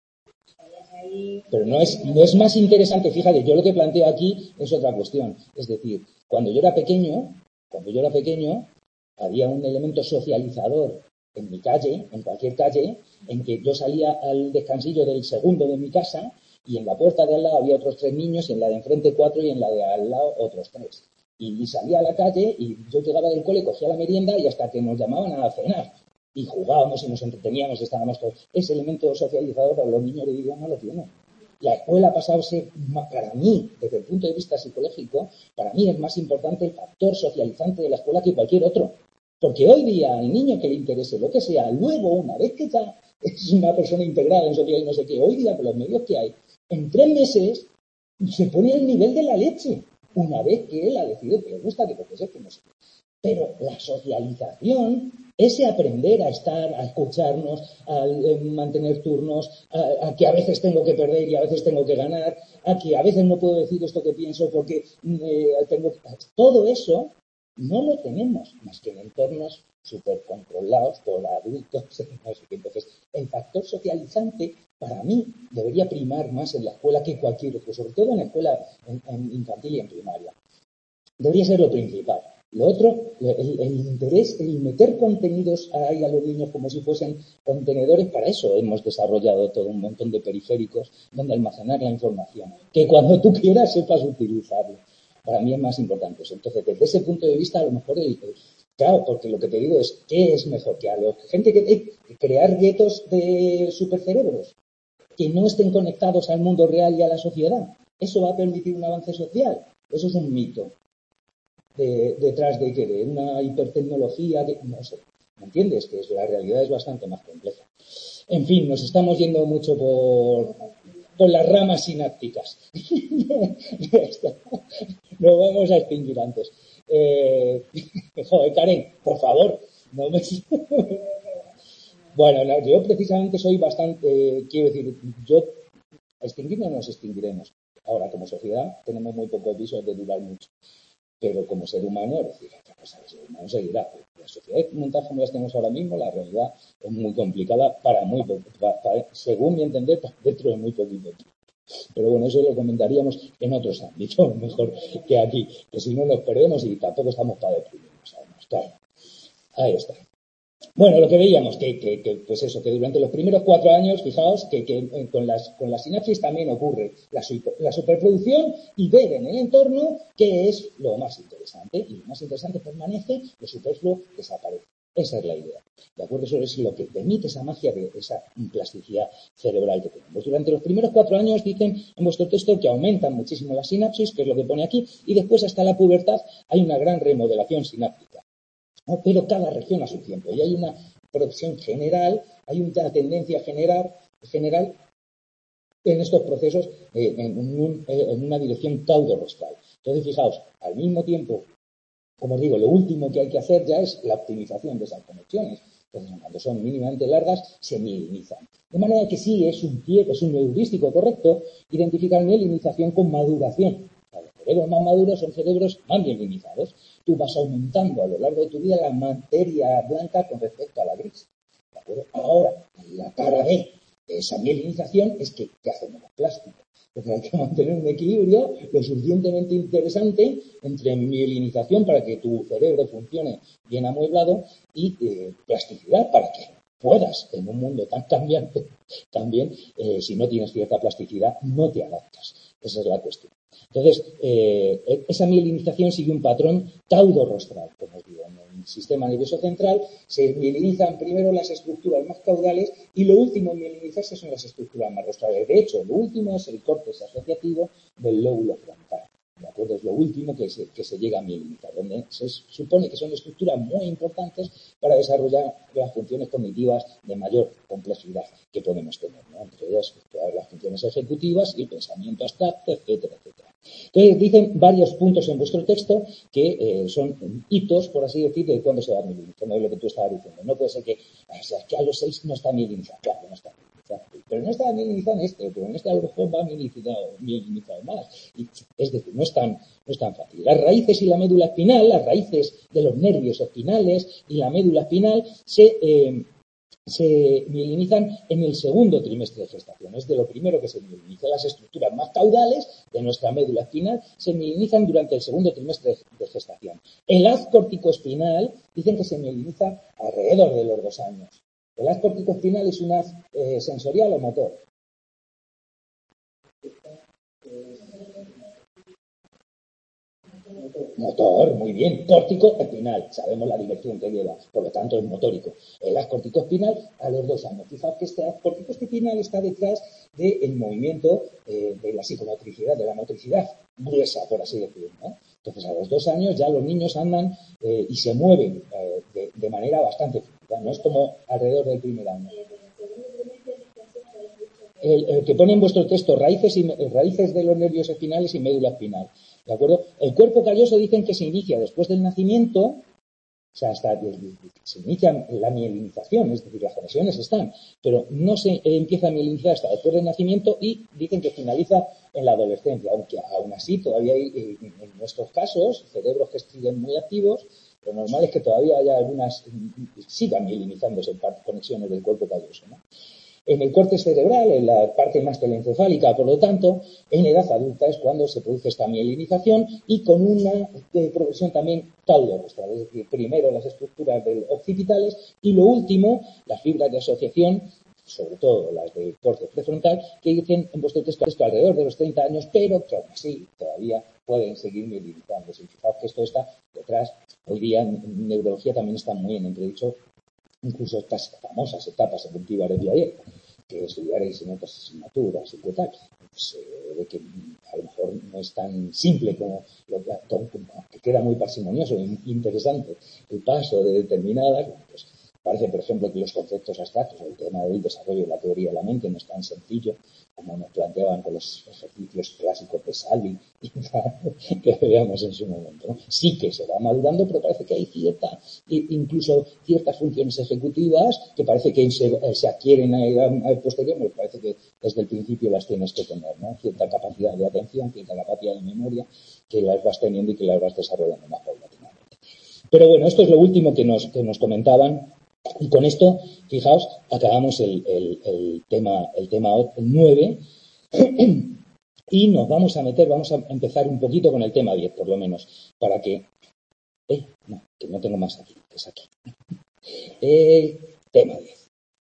Pero no es más interesante, fíjate, yo lo que planteo aquí es otra cuestión. Es decir, cuando yo era pequeño, había un elemento socializador en mi calle, en cualquier calle, en que yo salía al descansillo del segundo de mi casa y en la puerta de al lado había otros 3 niños y en la de enfrente 4 y en la de al lado otros 3. Y salía a la calle y yo llegaba del cole, cogía la merienda y hasta que nos llamaban a cenar. Y jugábamos y nos entreteníamos, estábamos todos. Ese elemento socializador para los niños de hoy día no lo tienen. La escuela pasa a ser, para mí, desde el punto de vista psicológico, para mí es más importante el factor socializante de la escuela que cualquier otro. Porque hoy día al niño que le interese lo que sea, luego una vez que ya es una persona integrada en sociedad y no sé qué, hoy día con los medios que hay, en 3 meses se pone al nivel de la leche. Una vez que él ha decidido que le gusta, que puede ser que no sé. Pero la socialización, ese aprender a estar, a escucharnos, a mantener turnos, a que a veces tengo que perder y a veces tengo que ganar, a que a veces no puedo decir esto que pienso porque tengo... Todo eso no lo tenemos más que en entornos súper controlados por adultos. No sé qué. Entonces, el factor socializante para mí debería primar más en la escuela que cualquier otro, sobre todo en la escuela en infantil y en primaria. Debería ser lo principal. Lo otro, el interés, el meter contenidos ahí a los niños como si fuesen contenedores, para eso hemos desarrollado todo un montón de periféricos donde almacenar la información, que cuando tú quieras sepas utilizarlo. Para mí es más importante eso. Entonces, desde ese punto de vista, a lo mejor, claro, porque lo que te digo es, ¿qué es mejor? Que a la gente que crear guetos de supercerebros que no estén conectados al mundo real y a la sociedad. ¿Eso va a permitir un avance social? Eso es un mito. Detrás de que de una hipertecnología, no sé, ¿me entiendes? Que la realidad es bastante más compleja. En fin, nos estamos yendo mucho por las ramas sinápticas. Nos vamos a extinguir antes. Joder, Karen, por favor, no me... Bueno, no, yo precisamente soy bastante, quiero decir, extinguir no nos extinguiremos. Ahora, como sociedad, tenemos muy pocos visos de durar mucho. Pero como ser humano, es decir, otra cosa, el ser humano seguirá. Las sociedades montadas como las tenemos ahora mismo, la realidad es muy complicada para muy poco, según mi entender, dentro de muy poquito tiempo. Pero bueno, eso lo comentaríamos en otros ámbitos, mejor que aquí, que si no nos perdemos y tampoco estamos para deprimirnos, además, claro. Ahí está. Bueno, lo que veíamos, pues eso, que durante los primeros 4 años, fijaos, que con las sinapsis también ocurre la superproducción y ver en el entorno qué es lo más interesante. Y lo más interesante permanece, lo superfluo desaparece. Esa es la idea. ¿De acuerdo? Eso es lo que permite esa magia de esa plasticidad cerebral que tenemos. Durante los primeros 4 años dicen en vuestro texto que aumentan muchísimo las sinapsis, que es lo que pone aquí, y después hasta la pubertad hay una gran remodelación sináptica, ¿no? Pero cada región a su tiempo. Y hay una progresión general, hay una tendencia general en estos procesos en una dirección caudorostral. Entonces, fijaos, al mismo tiempo, como os digo, lo último que hay que hacer ya es la optimización de esas conexiones. Entonces, cuando son mínimamente largas, se mielinizan. De manera que sí, es un heurístico correcto identificar mielinización con maduración. Los cerebros más maduros son cerebros más mielinizados. Tú vas aumentando a lo largo de tu vida la materia blanca con respecto a la gris. ¿De acuerdo? Ahora, la cara B de esa mielinización es que hacemos los plásticos. Entonces hay que mantener un equilibrio lo suficientemente interesante entre mielinización para que tu cerebro funcione bien amueblado y plasticidad para que puedas, en un mundo tan cambiante, también, si no tienes cierta plasticidad, no te adaptas. Esa es la cuestión. Entonces, esa mielinización sigue un patrón caudorostral, como os digo. En el sistema nervioso central se mielinizan primero las estructuras más caudales y lo último en mielinizarse son las estructuras más rostrales. De hecho, lo último es el córtex asociativo del lóbulo frontal. ¿De acuerdo? Es lo último que se llega a mielinizar, donde se supone que son estructuras muy importantes para desarrollar las funciones cognitivas de mayor complejidad que podemos tener, ¿no? Entre ellas todas las funciones ejecutivas y el pensamiento abstracto, etcétera, etcétera. Entonces, dicen varios puntos en vuestro texto que son hitos, por así decir, de cuándo se va a mielinizar. No es lo que tú estabas diciendo. No puede ser que a los 6 no está mielinizado. Claro, no está mielinizado. Pero no está mielinizado en pero en a lo mejor va mielinizado más. Y, es decir, no es tan fácil. Las raíces y la médula espinal, las raíces de los nervios espinales y la médula espinal se mielinizan en el segundo trimestre de gestación. Es de lo primero que se mieliniza. Las estructuras más caudales de nuestra médula espinal se mielinizan durante el segundo trimestre de gestación. El haz corticoespinal dicen que se mieliniza alrededor de los 2 años. El haz corticoespinal es un haz sensorial o motor. Motor, muy bien. Córtico espinal, sabemos la dirección que lleva, por lo tanto es motórico. El haz cortico espinal a los 2 años. Fijaos que este haz cortico espinal está detrás del movimiento de la psicomotricidad, de la motricidad gruesa, por así decirlo, ¿no? Entonces, a los 2 años ya los niños andan y se mueven de manera bastante fluida. No es como alrededor del primer año. El que pone en vuestro texto raíces de los nervios espinales y médula espinal. ¿De acuerdo? El cuerpo calloso dicen que se inicia después del nacimiento, o sea, hasta se inicia la mielinización, es decir, las conexiones están, pero no se empieza a mielinizar hasta después del nacimiento y dicen que finaliza en la adolescencia, aunque aún así todavía hay, en nuestros casos, cerebros que siguen muy activos, lo normal es que todavía haya algunas, sigan mielinizándose conexiones del cuerpo calloso, ¿no? En el córtex cerebral, en la parte más telencefálica, por lo tanto, en edad adulta es cuando se produce esta mielinización y con una progresión también caudorostral, es decir, primero las estructuras occipitales y lo último, las fibras de asociación, sobre todo las del córtex prefrontal, que dicen en vuestro texto alrededor de los 30 años, pero que aún así todavía pueden seguir mielinizándose. Y fijaos que esto está detrás. Hoy día en neurología también está muy en entredicho incluso estas famosas etapas evolutivas de Piaget, que estudiaréis en otras asignaturas y tal, pues, de que a lo mejor no es tan simple como que queda muy parsimonioso e interesante el paso de determinadas, pues parece, por ejemplo, que los conceptos abstractos, el tema del desarrollo de la teoría de la mente no es tan sencillo como nos planteaban con los ejercicios clásicos de Salvi que veíamos en su momento, ¿no? Sí que se va madurando, pero parece que hay incluso ciertas funciones ejecutivas que parece que se adquieren al posterior, pero parece que desde el principio las tienes que tener, ¿no? Cierta capacidad de atención, cierta capacidad de memoria, que las vas teniendo y que las vas desarrollando más paulatinamente. Pero bueno, esto es lo último que nos comentaban. Y con esto, fijaos, acabamos el tema 9 y nos vamos a empezar un poquito con el tema 10, por lo menos, para que... que no tengo más aquí, que es aquí. Tema 10.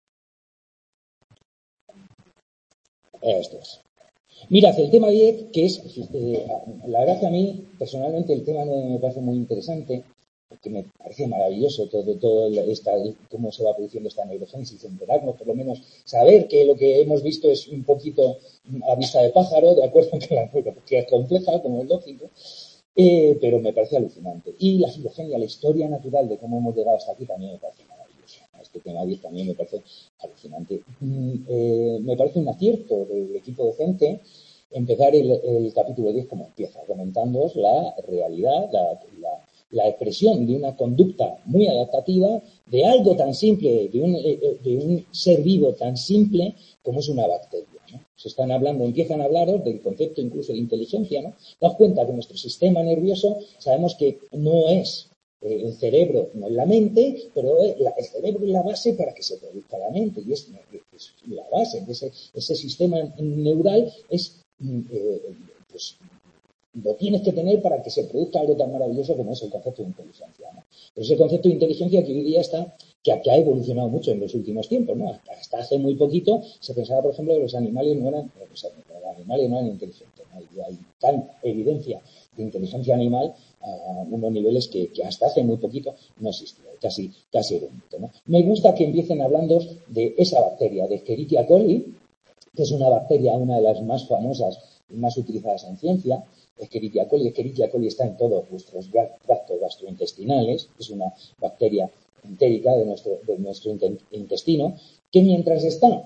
Esto es. Mirad, el tema 10, que es, la verdad que a mí, personalmente, el tema 9 me parece muy interesante, porque me parece maravilloso cómo se va produciendo esta neurogénesis, enterarnos, por lo menos saber que lo que hemos visto es un poquito a vista de pájaro, de acuerdo, que es compleja, como es lógico, pero me parece alucinante. Y la filogenia, la historia natural de cómo hemos llegado hasta aquí también me parece maravillosa. Este tema 10 también me parece alucinante. Me parece un acierto del equipo docente empezar el capítulo 10 como empieza, comentándoos la realidad, la expresión de una conducta muy adaptativa de algo tan simple, de un ser vivo tan simple como es una bacteria, ¿no? Empiezan a hablaros del concepto incluso de inteligencia, ¿no? Daos cuenta que nuestro sistema nervioso sabemos que no es el cerebro, no es la mente, pero el cerebro es la base para que se produzca la mente, y es la base de ese sistema neural es pues lo tienes que tener para que se produzca algo tan maravilloso como es el concepto de inteligencia, ¿no? Pero ese concepto de inteligencia que hoy día que ha evolucionado mucho en los últimos tiempos, ¿no? Hasta hace muy poquito se pensaba, por ejemplo, que los animales no eran inteligentes, ¿no? Y hay tal evidencia de inteligencia animal a unos niveles que hasta hace muy poquito no existía, casi era un mito, ¿no? Me gusta que empiecen hablando de esa bacteria, de Escherichia coli, que es una bacteria, una de las más famosas y más utilizadas en ciencia. Escherichia coli está en todos vuestros tractos gastrointestinales, es una bacteria entérica de nuestro intestino, que mientras está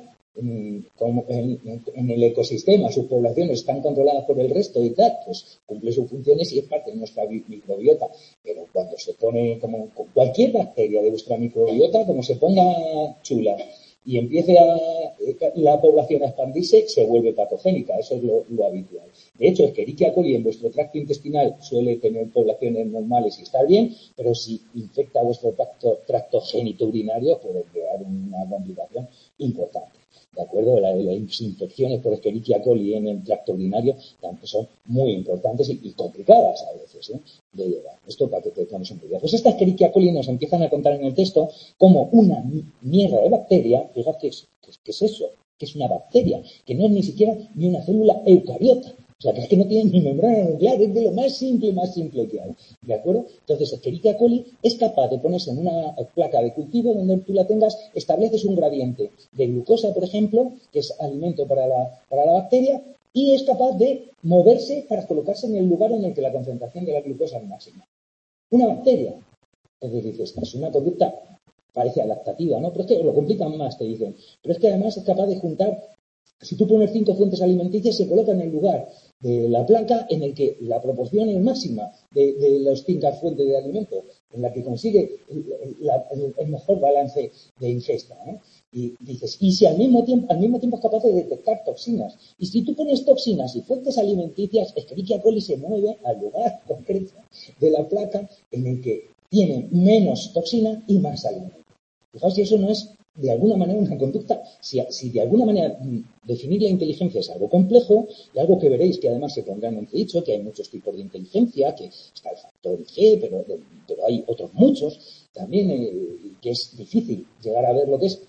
en el ecosistema, sus poblaciones están controladas por el resto y tal, pues cumple sus funciones y es parte de nuestra microbiota. Pero cuando se pone, como cualquier bacteria de vuestra microbiota, como se ponga chula y empiece la población a expandirse, se vuelve patogénica. Eso es lo habitual. De hecho, Escherichia coli en vuestro tracto intestinal suele tener poblaciones normales y estar bien, pero si infecta vuestro tracto genitourinario puede crear una complicación importante. ¿De acuerdo? Las infecciones por Escherichia coli en el tracto urinario también son muy importantes y complicadas a veces, de llevar. Esto para que te tomes un cuidado. Pues esta Escherichia coli nos empiezan a contar en el texto como una mierda de bacteria. Fíjate ¿qué es eso? Que es una bacteria, que no es ni siquiera ni una célula eucariota. O sea, que es que no tiene ni membrana nuclear, es de lo más simple que hay. ¿De acuerdo? Entonces, Escherichia coli es capaz de ponerse en una placa de cultivo donde tú la tengas, estableces un gradiente de glucosa, por ejemplo, que es alimento para la bacteria, y es capaz de moverse para colocarse en el lugar en el que la concentración de la glucosa es máxima. Una bacteria. Entonces dices, es una conducta, parece adaptativa, ¿no? Pero es que lo complican más, te dicen. Pero es que además es capaz de juntar, si tú pones 5 fuentes alimenticias, se coloca en el lugar de la placa en el que la proporción es máxima de las 5 fuentes de alimento, en la que consigue el mejor balance de ingesta, ¿no? Y dices, y si al mismo tiempo es capaz de detectar toxinas. Y si tú pones toxinas y fuentes alimenticias, Escherichia coli se mueve al lugar concreto de la placa en el que tiene menos toxina y más alimento. Fijaos si eso no es de alguna manera una conducta, si de alguna manera definir la inteligencia es algo complejo y algo que veréis que además se pondrá en entredicho, que hay muchos tipos de inteligencia, que está el factor G, pero hay otros muchos también, que es difícil llegar a ver lo que es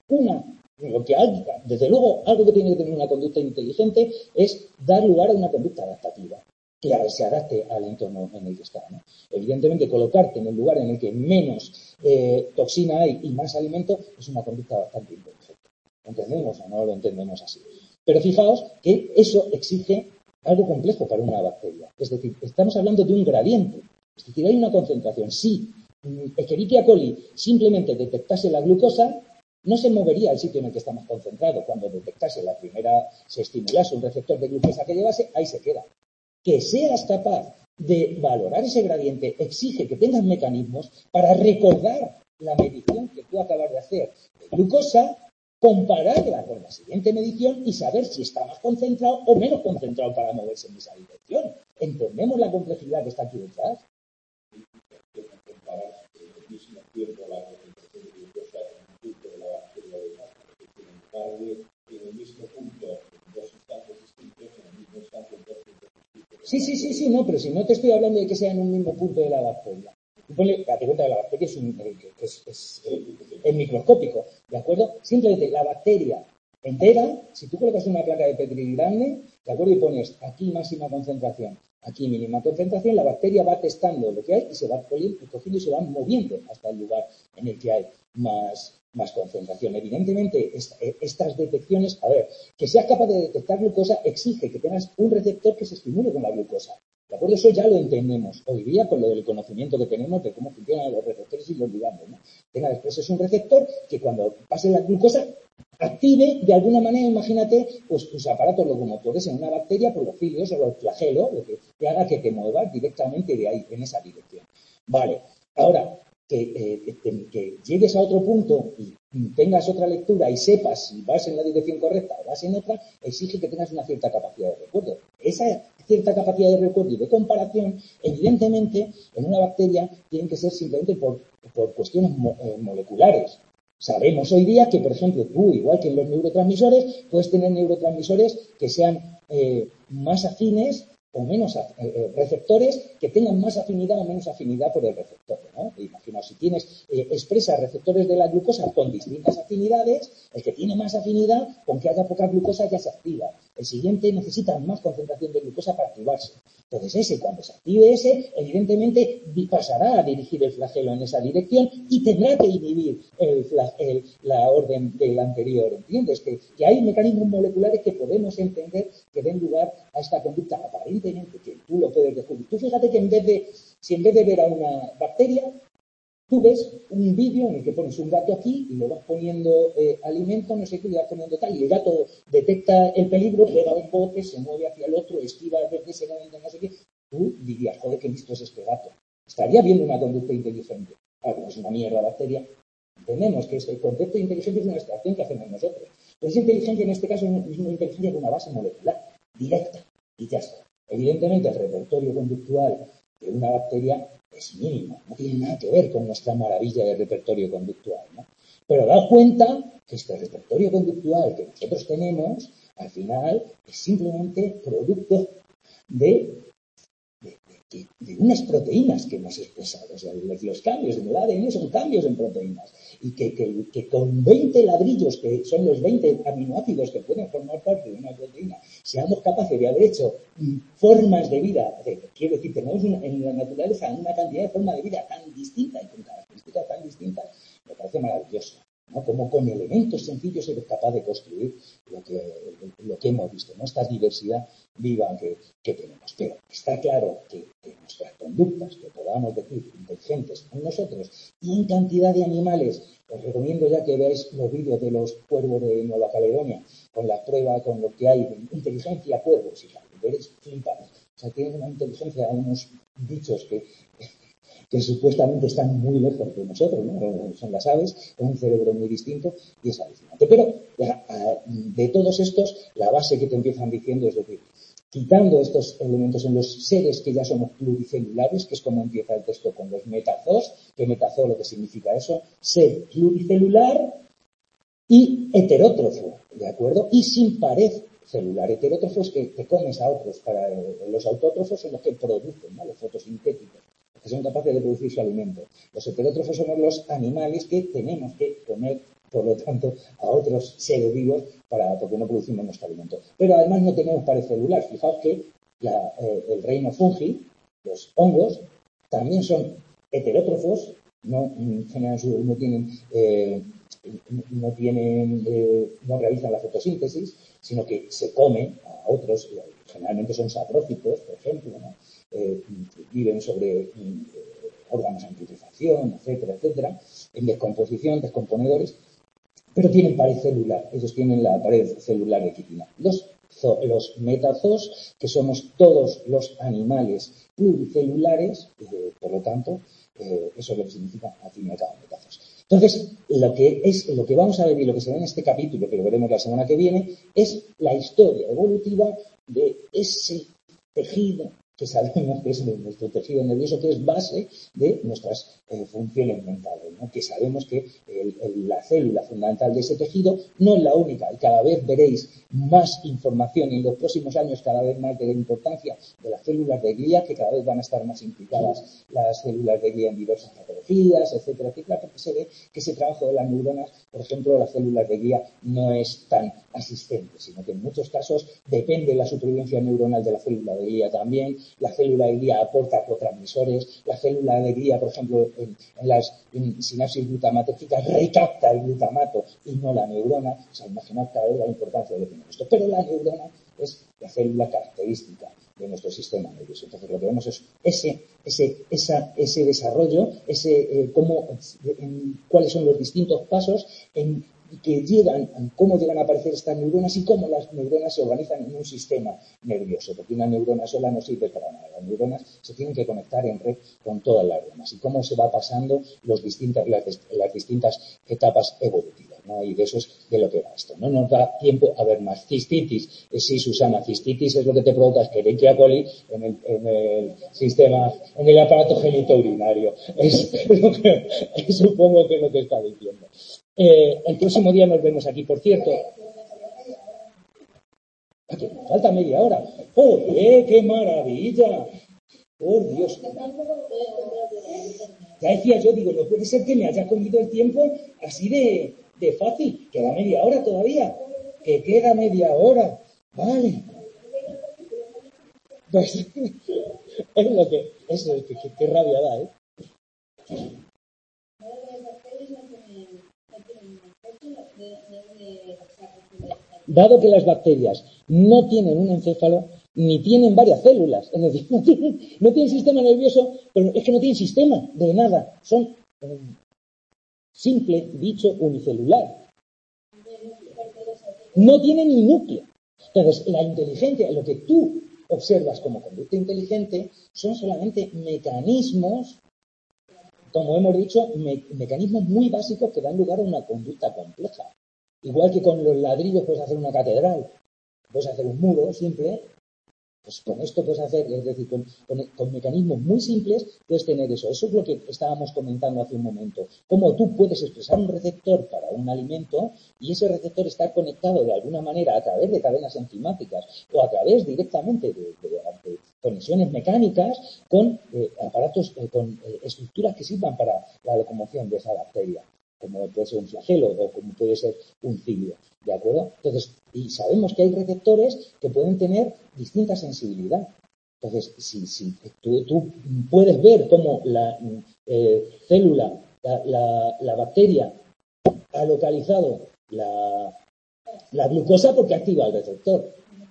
desde luego, algo que tiene que tener una conducta inteligente es dar lugar a una conducta adaptativa que se adapte al entorno en el que está, ¿no? Evidentemente, colocarte en el lugar en el que menos toxina hay y más alimento es una conducta bastante inteligente. ¿Lo entendemos o no lo entendemos así? Pero fijaos que eso exige algo complejo para una bacteria. Es decir, estamos hablando de un gradiente. Es decir, hay una concentración. Si Escherichia coli simplemente detectase la glucosa, no se movería al sitio en el que está más concentrado. Cuando detectase la primera, se estimulase un receptor de glucosa que llevase, ahí se queda. Que seas capaz de valorar ese gradiente exige que tengas mecanismos para recordar la medición que tú acabas de hacer de glucosa, compararla con la siguiente medición y saber si está más concentrado o menos concentrado para moverse en esa dirección. ¿Entendemos la complejidad que está aquí detrás? Comparar el mismo tiempo la concentración de glucosa en un punto de la bacteria de la que en el mismo punto, en dos instantes distintos, en el mismo instante, en dos puntos distintos. Sí, no, pero si no te estoy hablando de que sea en un mismo punto de la bacteria. Date cuenta que la bacteria es microscópico, ¿de acuerdo? Simplemente la bacteria entera, si tú colocas una placa de Petri grande, ¿de acuerdo? Y pones aquí máxima concentración, aquí mínima concentración, la bacteria va testando lo que hay y se va cogiendo y se va moviendo hasta el lugar en el que hay más concentración. Evidentemente, estas detecciones, a ver, que seas capaz de detectar glucosa exige que tengas un receptor que se estimule con la glucosa. ¿De acuerdo? Eso ya lo entendemos hoy día con lo del conocimiento que tenemos de cómo funcionan los receptores y los ligandos, ¿no? Después es un receptor que cuando pase la glucosa active de alguna manera, imagínate, pues tus aparatos locomotores en una bacteria por los cilios o los flagelos, lo que haga que te muevas directamente de ahí, en esa dirección. Vale, ahora, que llegues a otro punto y tengas otra lectura y sepas si vas en la dirección correcta o vas en otra, exige que tengas una cierta capacidad de recuerdo. Esa cierta capacidad de recuerdo y de comparación, evidentemente, en una bacteria tienen que ser simplemente por cuestiones moleculares. Sabemos hoy día que, por ejemplo, tú, igual que en los neurotransmisores, puedes tener neurotransmisores que sean más afines o menos receptores que tengan más afinidad o menos afinidad por el receptor, ¿no? Imagina, si tienes expresas receptores de la glucosa con distintas afinidades, el que tiene más afinidad, con que haya poca glucosa ya se activa. El siguiente necesita más concentración de glucosa para activarse. Entonces cuando se active evidentemente pasará a dirigir el flagelo en esa dirección y tendrá que inhibir la orden del anterior, ¿entiendes? Que hay mecanismos moleculares que podemos entender que den lugar a esta conducta aparentemente que tú lo puedes descubrir. Tú fíjate que si en vez de ver a una bacteria, tú ves un vídeo en el que pones un gato aquí y le vas poniendo alimento, no sé qué, le vas poniendo tal, y el gato detecta el peligro, pega un bote, se mueve hacia el otro, esquiva desde ese momento, no sé qué. Tú dirías, joder, qué listo es este gato. Estaría viendo una conducta inteligente. Claro, es una mierda bacteria. Entendemos que el concepto de inteligencia es una abstracción que hacemos nosotros. Pero esa inteligencia en este caso es una inteligencia de una base molecular, directa, y ya está. Evidentemente, el repertorio conductual de una bacteria es mínimo, no tiene nada que ver con nuestra maravilla de repertorio conductual, ¿no? Pero daos cuenta que este repertorio conductual que nosotros tenemos, al final, es simplemente producto de unas proteínas que hemos expresado. O sea, los cambios en el ADN son cambios en proteínas. Y que con 20 ladrillos, que son los 20 aminoácidos que pueden formar parte de una proteína, seamos capaces de haber hecho formas de vida. Quiero decir, tenemos en la naturaleza una cantidad de formas de vida tan distinta y con características tan distintas, me parece maravilloso, ¿no? Como con elementos sencillos eres capaz de construir lo que hemos visto, ¿no? Esta diversidad viva que tenemos. Pero está claro que nuestras conductas, que podamos decir inteligentes en nosotros y en cantidad de animales, os recomiendo ya que veáis los vídeos de los cuervos de Nueva Caledonia, con las pruebas, con lo que hay de inteligencia cuervos, y veréis flipados. O sea, tienen una inteligencia, unos bichos que supuestamente están muy lejos de nosotros, ¿no? Son las aves, con un cerebro muy distinto y es alucinante. Pero de todos estos, la base que te empiezan diciendo es decir, quitando estos elementos en los seres que ya somos pluricelulares, que es como empieza el texto con los metazoos, que metazoo lo que significa eso, ser pluricelular y heterótrofo, ¿de acuerdo? Y sin pared celular. Heterótrofo es que te comes a otros. Para los autótrofos son los que producen, ¿no? Los fotosintéticos, que son capaces de producir su alimento. Los heterótrofos somos los animales que tenemos que comer, por lo tanto, a otros seres vivos porque no producimos nuestro alimento. Pero además no tenemos pared celular. Fijaos que el reino fungi, los hongos, también son heterótrofos, no realizan la fotosíntesis, sino que se comen a otros, generalmente son saprófitos, por ejemplo, ¿no? Viven sobre órganos en putrefacción, etcétera, etcétera, en descomposición, descomponedores, pero tienen pared celular, ellos tienen la pared celular de quitina. Los metazoos, que somos todos los animales pluricelulares, por lo tanto, eso es lo que significa al fin y al cabo metazoos. Entonces, lo que vamos a ver y lo que se ve en este capítulo, que lo veremos la semana que viene, es la historia evolutiva de ese tejido que sabemos que es nuestro tejido nervioso, que es base de nuestras funciones mentales, ¿no? Que sabemos que la célula fundamental de ese tejido no es la única, y cada vez veréis más información en los próximos años, cada vez más de la importancia de las células de glía, que cada vez van a estar más implicadas las células de glía en diversas patologías, etcétera, etcétera, porque se ve que ese trabajo de las neuronas, por ejemplo, las células de glía no es tan asistente, sino que en muchos casos depende la supervivencia neuronal de la célula de glía también, la célula de glía aporta neurotransmisores, la célula de glía, por ejemplo, en las sinapsis glutamatérgicas recapta el glutamato y no la neurona. O sea, imaginad cada vez la importancia de esto. Pero la neurona es la célula característica de nuestro sistema nervioso. Entonces, lo que vemos es ese desarrollo, cuáles son los distintos pasos cómo llegan a aparecer estas neuronas y cómo las neuronas se organizan en un sistema nervioso, porque una neurona sola no sirve para nada. Las neuronas se tienen que conectar en red con todas las demás y cómo se va pasando las distintas etapas evolutivas, ¿no? Y de eso es de lo que va esto. No nos da tiempo a ver más. Cistitis, sí, Susana, cistitis es lo que te provoca Escherichia coli en el aparato genitourinario. Supongo que es lo que está diciendo. El próximo día nos vemos aquí, por cierto. ¿Qué? Falta media hora. ¡Joder, qué maravilla! ¡Por Dios! Ya decía yo, digo, no puede ser que me haya comido el tiempo así de fácil. Queda media hora todavía. Que queda media hora. Vale. Pues es lo que... Eso es que qué rabia da, ¿eh? Dado que las bacterias no tienen un encéfalo, ni tienen varias células, es decir, no tienen sistema nervioso, pero es que no tienen sistema de nada, son simple bicho unicelular. No tienen ni núcleo. Entonces, la inteligencia, lo que tú observas como conducta inteligente, son solamente mecanismos, como hemos dicho, mecanismos muy básicos que dan lugar a una conducta compleja. Igual que con los ladrillos puedes hacer una catedral, puedes hacer un muro simple, pues con esto puedes hacer, es decir, con mecanismos muy simples puedes tener eso. Eso es lo que estábamos comentando hace un momento. Cómo tú puedes expresar un receptor para un alimento y ese receptor está conectado de alguna manera a través de cadenas enzimáticas o a través directamente de conexiones mecánicas con aparatos, con estructuras que sirvan para la locomoción de esa bacteria, como puede ser un flagelo o como puede ser un cilio, ¿de acuerdo? Entonces, y sabemos que hay receptores que pueden tener distinta sensibilidad. Entonces, si tú puedes ver cómo la célula, la bacteria ha localizado la glucosa porque activa el receptor.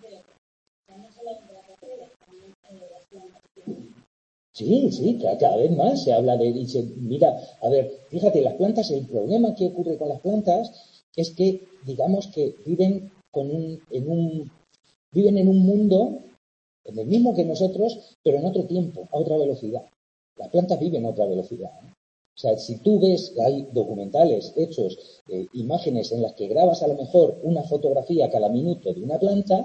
Sí, cada vez más se habla de... Mira, a ver, fíjate, las plantas, el problema que ocurre con las plantas es que, digamos que viven viven en un mundo, en el mismo que nosotros, pero en otro tiempo, a otra velocidad. Las plantas viven a otra velocidad, ¿no? O sea, si tú ves, hay documentales hechos, imágenes en las que grabas a lo mejor una fotografía cada minuto de una planta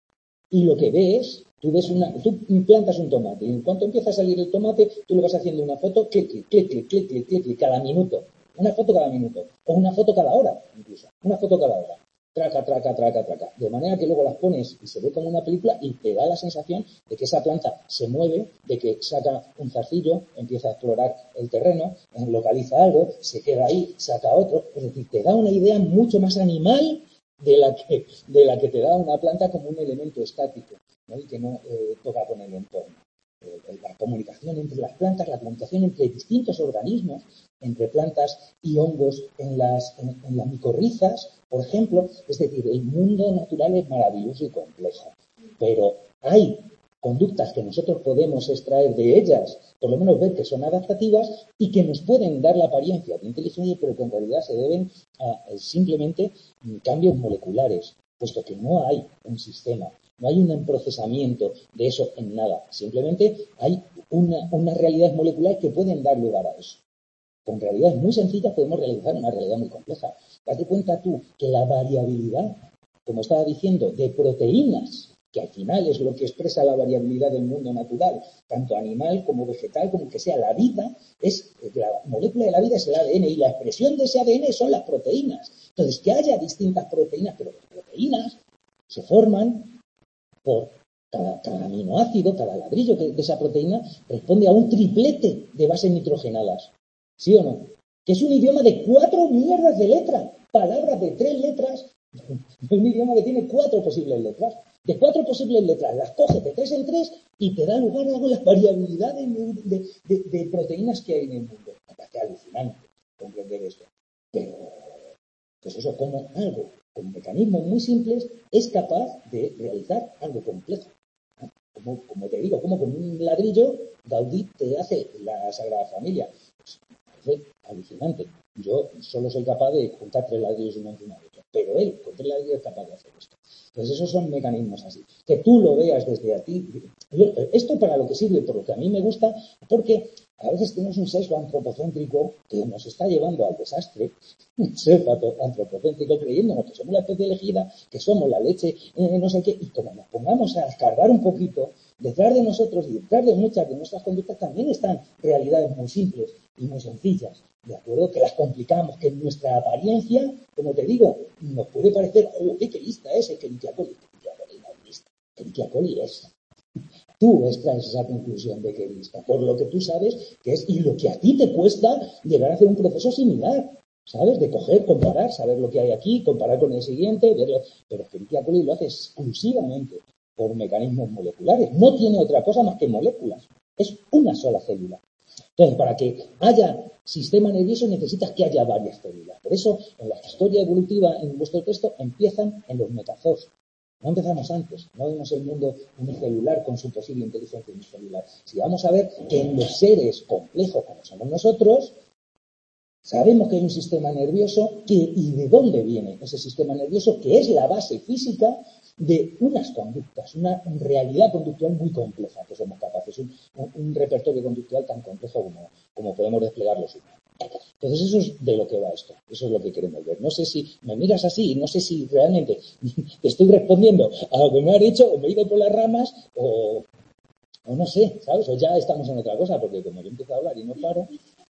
y lo que ves... Tú plantas un tomate y en cuanto empieza a salir el tomate, tú le vas haciendo una foto, clic, cada minuto. Una foto cada minuto. O una foto cada hora, incluso. Una foto cada hora. Traca. De manera que luego las pones y se ve como una película y te da la sensación de que esa planta se mueve, de que saca un zarcillo, empieza a explorar el terreno, localiza algo, se queda ahí, saca otro. Es decir, te da una idea mucho más animal de la que te da una planta como un elemento estático, ¿no? Y que no toca con el entorno. La comunicación entre las plantas, la comunicación entre distintos organismos, entre plantas y hongos en las micorrizas, por ejemplo. Es decir, el mundo natural es maravilloso y complejo, pero hay conductas que nosotros podemos extraer de ellas, por lo menos ver que son adaptativas y que nos pueden dar la apariencia de inteligencia, pero que en realidad se deben a simplemente cambios moleculares, puesto que no hay un sistema, no hay un procesamiento de eso en nada, simplemente hay unas realidades moleculares que pueden dar lugar a eso. Con realidades muy sencillas podemos realizar una realidad muy compleja. Date cuenta tú que la variabilidad, como estaba diciendo, de proteínas, que al final es lo que expresa la variabilidad del mundo natural, tanto animal como vegetal, como que sea la vida, la molécula de la vida es el ADN y la expresión de ese ADN son las proteínas. Entonces, que haya distintas proteínas, pero las proteínas se forman por cada aminoácido, cada ladrillo de esa proteína responde a un triplete de bases nitrogenadas. ¿Sí o no? Que es un idioma de 4 mierdas de letras, palabras de 3 letras, un idioma que tiene 4 posibles letras. De 4 posibles letras, las coges de 3 en 3 y te da lugar a la variabilidad de proteínas que hay en el mundo. Me parece alucinante comprender esto. Pero, pues eso, como algo con mecanismos muy simples es capaz de realizar algo complejo. Como te digo, como con un ladrillo Gaudí te hace la Sagrada Familia. Pues, me parece alucinante. Yo solo soy capaz de juntar 3 ladrillos uno encima de otro, pero él con 3 ladrillos es capaz de hacer esto. Entonces esos son mecanismos así. Que tú lo veas desde a ti. Esto para lo que sirve, por lo que a mí me gusta, porque a veces tenemos un sesgo antropocéntrico que nos está llevando al desastre, un sesgo antropocéntrico creyéndonos que somos la especie elegida, que somos la leche, no sé qué, y como nos pongamos a escarbar un poquito, detrás de nosotros y detrás de muchas de nuestras conductas también están realidades muy simples y muy sencillas, ¿de acuerdo? Que las complicamos, que nuestra apariencia, como te digo, nos puede parecer, qué lista es Escherichia coli. Escherichia coli es. Tú extraes esa conclusión de que lista, por lo que tú sabes que es y lo que a ti te cuesta llegar a hacer un proceso similar, ¿sabes? De coger, comparar, saber lo que hay aquí, comparar con el siguiente, verlo. Pero Escherichia coli lo hace exclusivamente por mecanismos moleculares. No tiene otra cosa más que moléculas. Es una sola célula. Entonces, para que haya sistema nervioso necesitas que haya varias células. Por eso, en la historia evolutiva, en vuestro texto, empiezan en los metazoos. No empezamos antes, no vemos el mundo unicelular con su posible inteligencia unicelular. Si vamos a ver que en los seres complejos como somos nosotros, sabemos que hay un sistema nervioso y de dónde viene ese sistema nervioso, que es la base física de unas conductas, una realidad conductual muy compleja que somos capaces, un repertorio conductual tan complejo como podemos desplegar los humanos. Entonces eso es de lo que va esto, eso es lo que queremos ver. No sé si me miras así, no sé si realmente te estoy respondiendo a lo que me has dicho o me he ido por las ramas o no sé, ¿sabes? O ya estamos en otra cosa, porque como yo empiezo a hablar y no paro.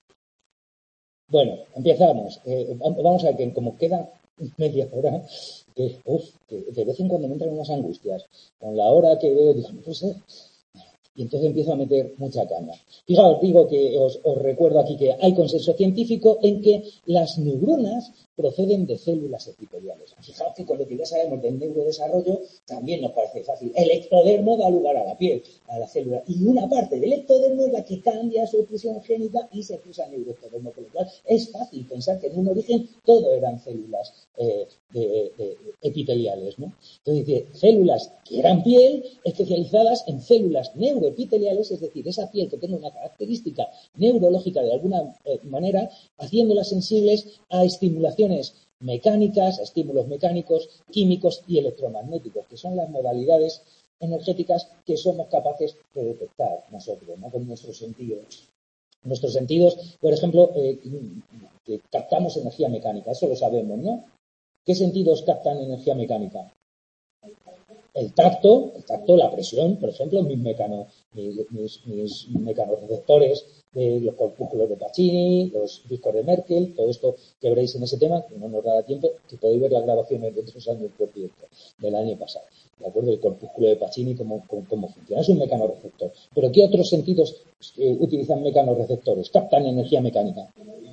Bueno, empezamos. Vamos a ver que como queda media hora, que de vez en cuando me entran unas angustias. Con la hora que veo, digo, no puede ser. Y entonces empiezo a meter mucha caña. Fijaos, digo que os recuerdo aquí que hay consenso científico en que las neuronas proceden de células epiteliales. Fijaos que con lo que ya sabemos del neurodesarrollo también nos parece fácil. El ectodermo da lugar a la piel, a la célula, y una parte del ectodermo es la que cambia su expresión génica y se expresa en neuroectodermo, con lo cual es fácil pensar que en un origen todo eran células epiteliales, ¿no? Entonces dice, células que eran piel especializadas en células neuroepiteliales, es decir, esa piel que tiene una característica neurológica de alguna manera, haciéndolas sensibles a estimulaciones mecánicas, a estímulos mecánicos, químicos y electromagnéticos, que son las modalidades energéticas que somos capaces de detectar nosotros, ¿no? Con nuestros sentidos. Nuestros sentidos, por ejemplo, que captamos energía mecánica, eso lo sabemos, ¿no? ¿Qué sentidos captan energía mecánica? El tacto, la presión, por ejemplo, mis mecanorreceptores de los corpúsculos de Pacini, los discos de Merkel, todo esto que veréis en ese tema, que no nos dará tiempo, que podéis ver las grabaciones de otros años, por cierto, del año pasado. ¿De acuerdo? El corpúsculo de Pacini, cómo funciona. Es un mecanorreceptor. ¿Pero qué otros sentidos utilizan mecanorreceptores? Captan energía mecánica.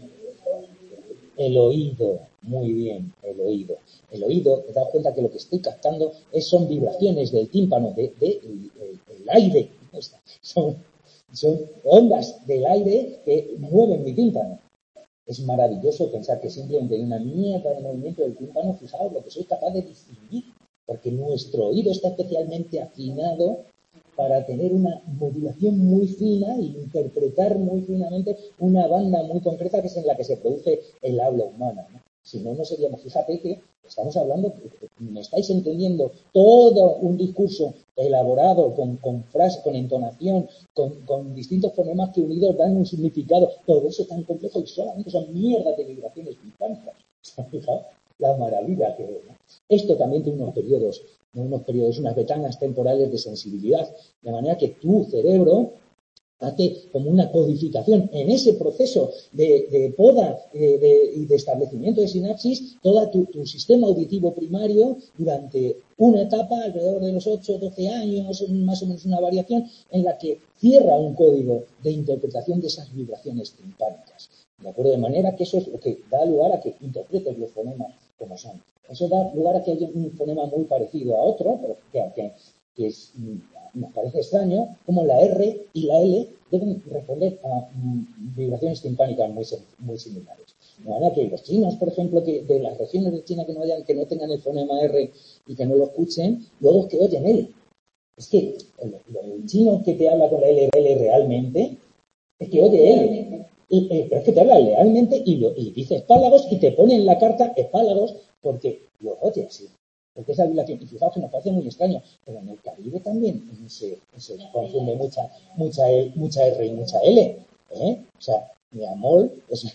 El oído, muy bien, el oído. El oído, te das cuenta que lo que estoy captando son vibraciones del tímpano, del aire. Son ondas del aire que mueven mi tímpano. Es maravilloso pensar que simplemente hay una mierda de movimiento del tímpano, fijaos lo que soy capaz de distinguir, porque nuestro oído está especialmente afinado para tener una modulación muy fina e interpretar muy finamente una banda muy concreta que es en la que se produce el habla humana, ¿no? Si no, no seríamos. Fíjate que estamos hablando, me estáis entendiendo todo un discurso elaborado con frases, con entonación, con distintos fonemas que unidos dan un significado. Todo eso tan complejo y solamente son mierdas de vibraciones timpánicas. Fijaos la maravilla que es, ¿no? Esto también tiene unos periodos, unas ventanas temporales de sensibilidad, de manera que tu cerebro hace como una codificación en ese proceso de poda y de establecimiento de sinapsis, todo tu sistema auditivo primario durante una etapa, alrededor de los 8 o 12 años, más o menos una variación, en la que cierra un código de interpretación de esas vibraciones timpánicas. ¿De acuerdo? De manera que eso es lo que da lugar a que interpretes los fonemas como son. Eso da lugar a que haya un fonema muy parecido a otro, pero que nos parece extraño, como la R y la L deben responder a vibraciones timpánicas muy similares. De manera que los chinos, por ejemplo, que de las regiones de China que no tengan el fonema R y que no lo escuchen, luego es que oyen L. Es que el chino que te habla con la L realmente es que oye L. Pero es que te habla realmente y dice espálagos y te pone en la carta espálagos porque lo oye así. Porque esa vibración, y fijaos que nos parece muy extraño, pero en el Caribe también se confunde mucha R y mucha L. O sea, mi amor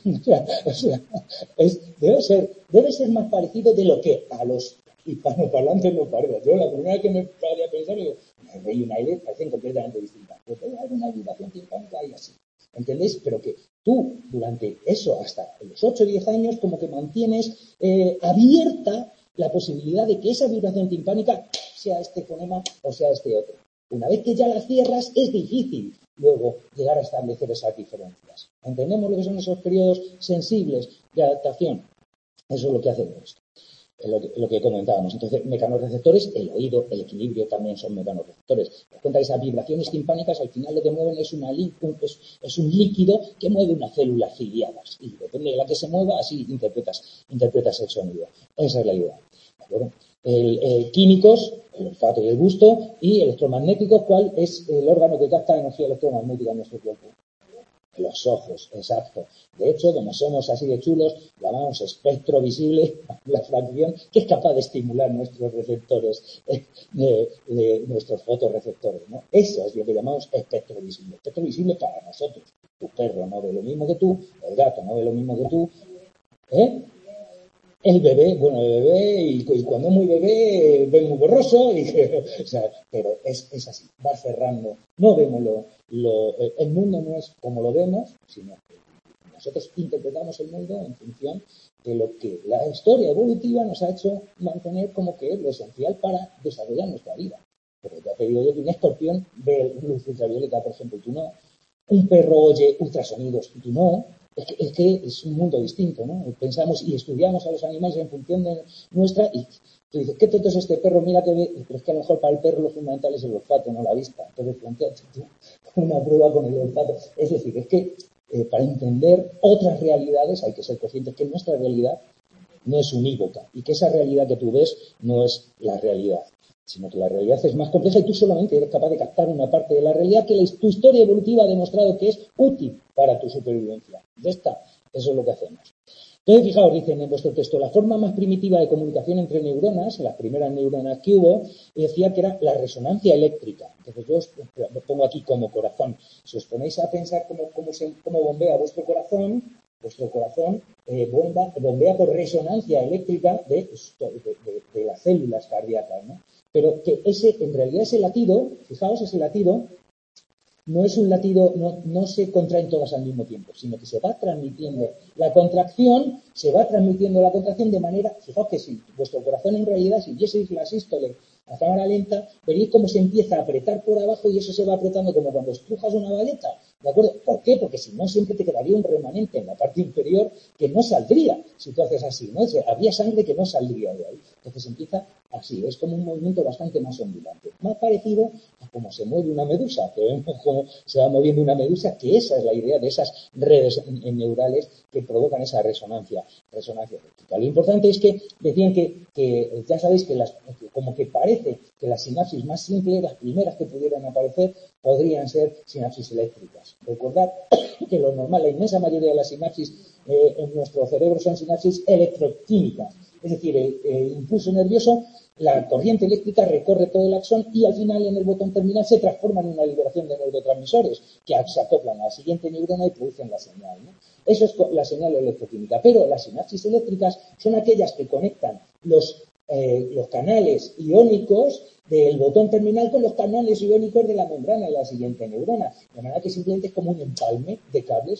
debe ser más parecido de lo que a los hispanoparlantes nos parece. Yo la primera vez que me paré a pensar, digo, una R y una L parecen completamente distintas. Pero puede haber una vibración timpánica y así. ¿Entendéis? Pero que tú, durante eso, hasta los 8 o 10 años, como que mantienes abierta la posibilidad de que esa vibración timpánica sea este fonema o sea este otro. Una vez que ya la cierras, es difícil luego llegar a establecer esas diferencias. ¿Entendemos lo que son esos periodos sensibles de adaptación? Eso es lo que hace esto. Lo que comentábamos. Entonces, mecanorreceptores, el oído, el equilibrio también son mecanorreceptores. Te das cuenta que esas vibraciones timpánicas al final lo que mueven es un líquido que mueve unas células ciliadas. Y depende de la que se mueva, así interpretas el sonido. Esa es la idea. ¿De acuerdo? Químicos, el olfato y el gusto, y electromagnéticos, ¿cuál es el órgano que capta energía electromagnética en nuestro cuerpo? Los ojos, exacto. De hecho, como somos así de chulos, llamamos espectro visible la fracción que es capaz de estimular nuestros receptores, nuestros fotorreceptores, ¿no? Eso es lo que llamamos espectro visible. Espectro visible para nosotros. Tu perro no ve lo mismo que tú, el gato no ve lo mismo que tú, El bebé, y cuando es muy bebé, ve muy borroso, o sea, pero es así, va cerrando. No vemos el mundo no es como lo vemos, sino que nosotros interpretamos el mundo en función de lo que la historia evolutiva nos ha hecho mantener como que es lo esencial para desarrollar nuestra vida. Pero ya te digo yo que un escorpión ve luz ultravioleta, por ejemplo, y tú no. Un perro oye ultrasonidos y tú no. Es que es un mundo distinto, ¿no? Pensamos y estudiamos a los animales en función de nuestra y tú dices, qué tonto es este perro, mira que ve, pero es que a lo mejor para el perro lo fundamental es el olfato, no la vista. Entonces planteate tú una prueba con el olfato. Es decir, es que para entender otras realidades hay que ser conscientes que nuestra realidad no es unívoca y que esa realidad que tú ves no es la realidad, sino que la realidad es más compleja y tú solamente eres capaz de captar una parte de la realidad que tu historia evolutiva ha demostrado que es útil para tu supervivencia. Ya está, eso es lo que hacemos. Entonces, fijaos, dicen en vuestro texto, la forma más primitiva de comunicación entre neuronas, las primeras neuronas que hubo, decía que era la resonancia eléctrica. Entonces, yo os pongo aquí como corazón. Si os ponéis a pensar cómo bombea vuestro corazón bombea por resonancia eléctrica de las células cardíacas, ¿no? Pero que en realidad ese latido, fijaos, ese latido no es un latido, no se contraen todas al mismo tiempo, sino que se va transmitiendo la contracción de manera, fijaos que si vuestro corazón en realidad, si vieseis la sístole a cámara lenta, veréis cómo se empieza a apretar por abajo y eso se va apretando como cuando estrujas una bagueta, ¿de acuerdo? ¿Por qué? Porque si no siempre te quedaría un remanente en la parte inferior que no saldría si tú haces así, ¿no? Habría sangre que no saldría de ahí. Entonces empieza así, es como un movimiento bastante más ondulante, más parecido a cómo se mueve una medusa, que vemos cómo se va moviendo una medusa, que esa es la idea de esas redes neurales que provocan esa resonancia eléctrica. Lo importante es que decían que ya sabéis que como que parece que las sinapsis más simples, las primeras que pudieran aparecer, podrían ser sinapsis eléctricas. Recordad que lo normal, la inmensa mayoría de las sinapsis en nuestro cerebro son sinapsis electroquímicas. Es decir, el impulso nervioso, la corriente eléctrica recorre todo el axón y al final en el botón terminal se transforma en una liberación de neurotransmisores que se acoplan a la siguiente neurona y producen la señal, ¿no? Eso es la señal electroquímica. Pero las sinapsis eléctricas son aquellas que conectan los canales iónicos del botón terminal con los canales iónicos de la membrana de la siguiente neurona. De manera que simplemente es como un empalme de cables.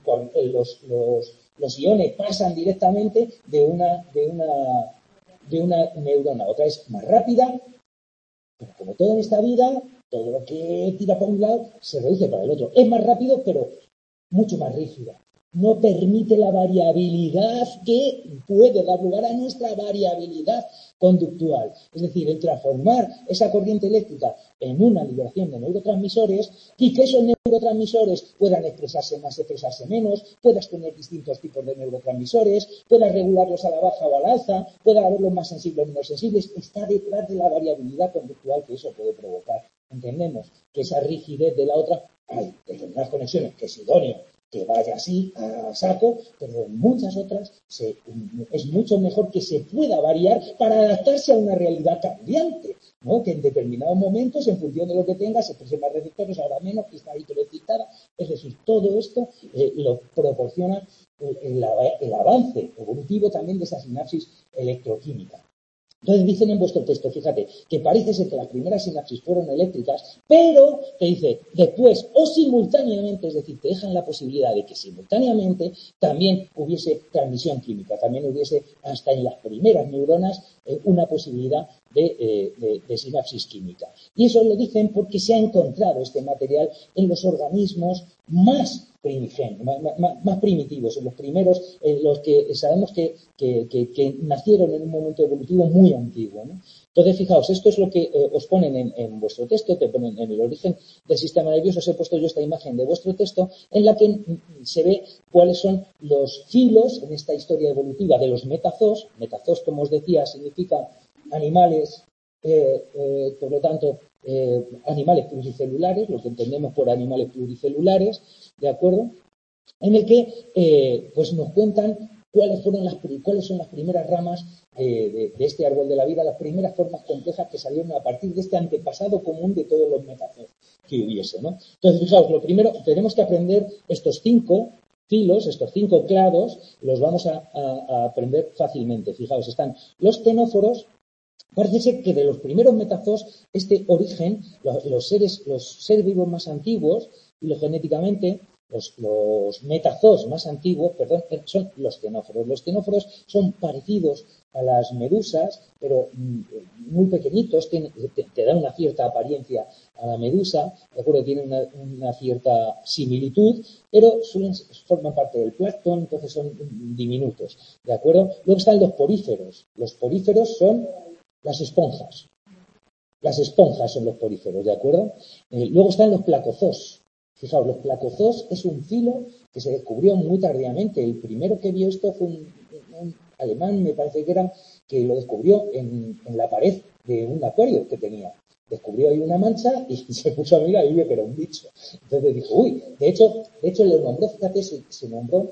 Los iones pasan directamente de una neurona a otra. Es más rápida, pero como todo en esta vida, todo lo que tira para un lado se reduce para el otro. Es más rápido, pero mucho más rígida. no permite la variabilidad que puede dar lugar a nuestra variabilidad conductual. Es decir, el transformar esa corriente eléctrica en una liberación de neurotransmisores y que esos neurotransmisores puedan expresarse más, expresarse menos, puedas tener distintos tipos de neurotransmisores, puedas regularlos a la baja o al alza, puedas haberlos más sensibles o menos sensibles, está detrás de la variabilidad conductual que eso puede provocar. Entendemos que esa rigidez de la otra, hay determinadas conexiones que es idóneo que vaya así a saco, pero en muchas otras es mucho mejor que se pueda variar para adaptarse a una realidad cambiante, ¿no? Que en determinados momentos, en función de lo que tenga, se expresen más receptores, ahora menos, que está ahí excitada. Es decir, todo esto lo proporciona el avance evolutivo también de esa sinapsis electroquímica. Entonces dicen en vuestro texto, fíjate, que parece ser que las primeras sinapsis fueron eléctricas, pero te dice después o simultáneamente, es decir, te dejan la posibilidad de que simultáneamente también hubiese transmisión química, también hubiese hasta en las primeras neuronas una posibilidad de sinapsis química. Y eso lo dicen porque se ha encontrado este material en los organismos más primigenios, más primitivos, en los primeros, en los que sabemos que nacieron en un momento evolutivo muy antiguo, ¿no? Entonces, fijaos, esto es lo que os ponen en vuestro texto, te ponen en el origen del sistema nervioso, os he puesto yo esta imagen de vuestro texto, en la que se ve cuáles son los filos en esta historia evolutiva de los metazoos. Metazoos, como os decía, significa animales, por lo tanto, animales pluricelulares, lo que entendemos por animales pluricelulares, ¿de acuerdo? En el que pues nos cuentan cuáles son las primeras ramas de este árbol de la vida, las primeras formas complejas que salieron a partir de este antepasado común de todos los metazoos que hubiese, ¿no? Entonces, fijaos, lo primero, tenemos que aprender estos 5 filos, estos 5 clados, los vamos a aprender fácilmente. Fijaos, están los ctenóforos. Parece ser que de los primeros metazoos, este origen, los seres vivos más antiguos, filogenéticamente, los metazoos más antiguos, son los ctenóforos. Los ctenóforos son parecidos a las medusas, pero muy pequeñitos, te dan una cierta apariencia a la medusa, de acuerdo, tienen una cierta similitud, pero forman parte del plancton, entonces son diminutos, ¿de acuerdo? Luego están los poríferos. Los poríferos son las esponjas. Las esponjas son los poríferos, ¿de acuerdo? Luego están los placozoos. Fijaos, los placozoos es un filo que se descubrió muy tardíamente. El primero que vio esto fue un alemán, me parece que era, que lo descubrió en la pared de un acuario que tenía. Descubrió ahí una mancha y se puso a mirar y vio que era un bicho. Entonces dijo, uy, de hecho lo nombró, fíjate, se nombró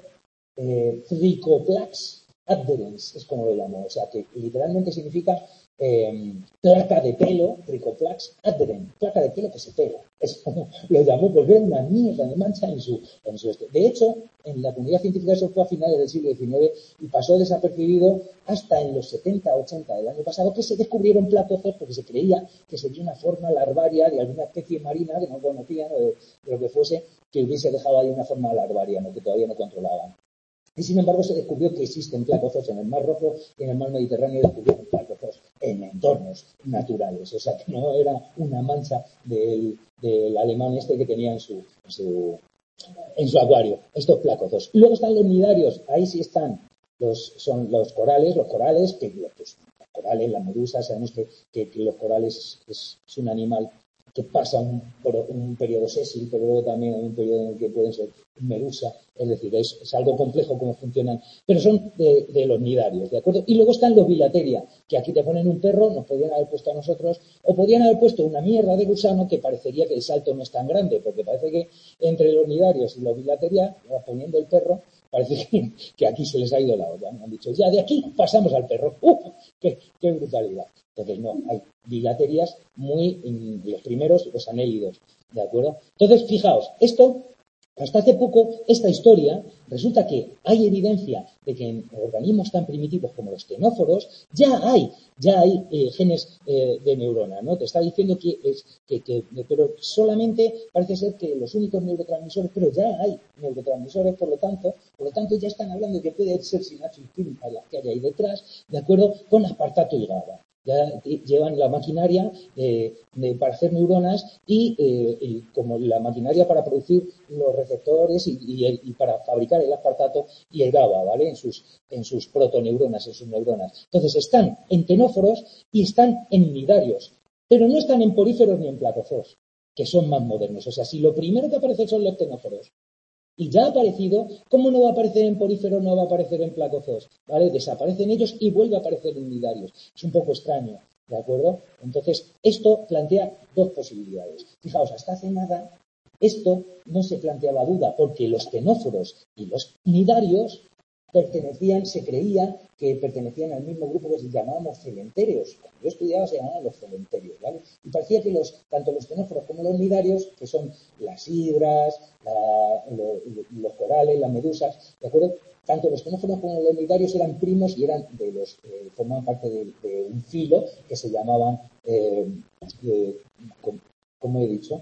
Trichoplax adherens, es como lo llamó. O sea, que literalmente significa placa de pelo, Trichoplax adherens, placa de pelo que se pela. Es como lo llamó porque era una mierda de mancha en su De hecho, en la comunidad científica eso fue a finales del siglo XIX y pasó desapercibido hasta en los 70, 80 del año pasado, que se descubrieron placozoos porque se creía que sería una forma larvaria de alguna especie marina que no conocían o de lo que fuese, que hubiese dejado ahí una forma larvaria, ¿no? Que todavía no controlaban. Y sin embargo se descubrió que existen placozoos en el Mar Rojo y en el Mar Mediterráneo descubrieron placozoos en entornos naturales. O sea que no era una mancha del alemán este que tenía en su acuario. Estos placozoos. Y luego están los nidarios. Ahí sí están son los corales, que pues, los corales, las medusas, sabemos que los corales es un animal que pasa un periodo sésil, pero luego también hay un periodo en el que pueden ser medusa, es decir, es algo complejo cómo funcionan, pero son de los nidarios, ¿de acuerdo? Y luego están los bilateria, que aquí te ponen un perro, nos podrían haber puesto a nosotros, o podrían haber puesto una mierda de gusano que parecería que el salto no es tan grande, porque parece que entre los nidarios y los bilateria, poniendo el perro, parece que aquí se les ha ido la olla, ¿no? Han dicho, ya de aquí pasamos al perro, ¡Qué brutalidad! Entonces, no, hay bilaterias los primeros, los anélidos, ¿de acuerdo? Entonces, fijaos, hasta hace poco, esta historia, resulta que hay evidencia de que en organismos tan primitivos como los ctenóforos ya hay genes de neurona, ¿no? Te está diciendo pero solamente parece ser que los únicos neurotransmisores, pero ya hay neurotransmisores, por lo tanto ya están hablando de que puede ser sinapsis química la que hay ahí detrás, de acuerdo con aspartato y GABA. ya llevan la maquinaria para hacer neuronas y como la maquinaria para producir los receptores y para fabricar el aspartato y el GABA, ¿vale? En sus protoneuronas, en sus neuronas. Entonces están en ctenóforos y están en nidarios, pero no están en poríferos ni en placozoos, que son más modernos. O sea, si lo primero que aparece son los ctenóforos y ya ha aparecido, ¿cómo no va a aparecer en poríferos, no va a aparecer en placozoos? ¿Vale? Desaparecen ellos y vuelve a aparecer en nidarios. Es un poco extraño, ¿de acuerdo? Entonces, esto plantea dos posibilidades. Fijaos, hasta hace nada, esto no se planteaba duda, porque los ctenóforos y los nidarios se creía que pertenecían al mismo grupo que se llamábamos celentéreos. Cuando yo estudiaba se llamaban los celentéreos, ¿vale? Y parecía que tanto los ctenóforos como los nidarios, que son las hidras, los corales, las medusas, ¿de acuerdo? Tanto los ctenóforos como los nidarios eran primos y eran formaban parte de un filo que se llamaban, ¿cómo he dicho?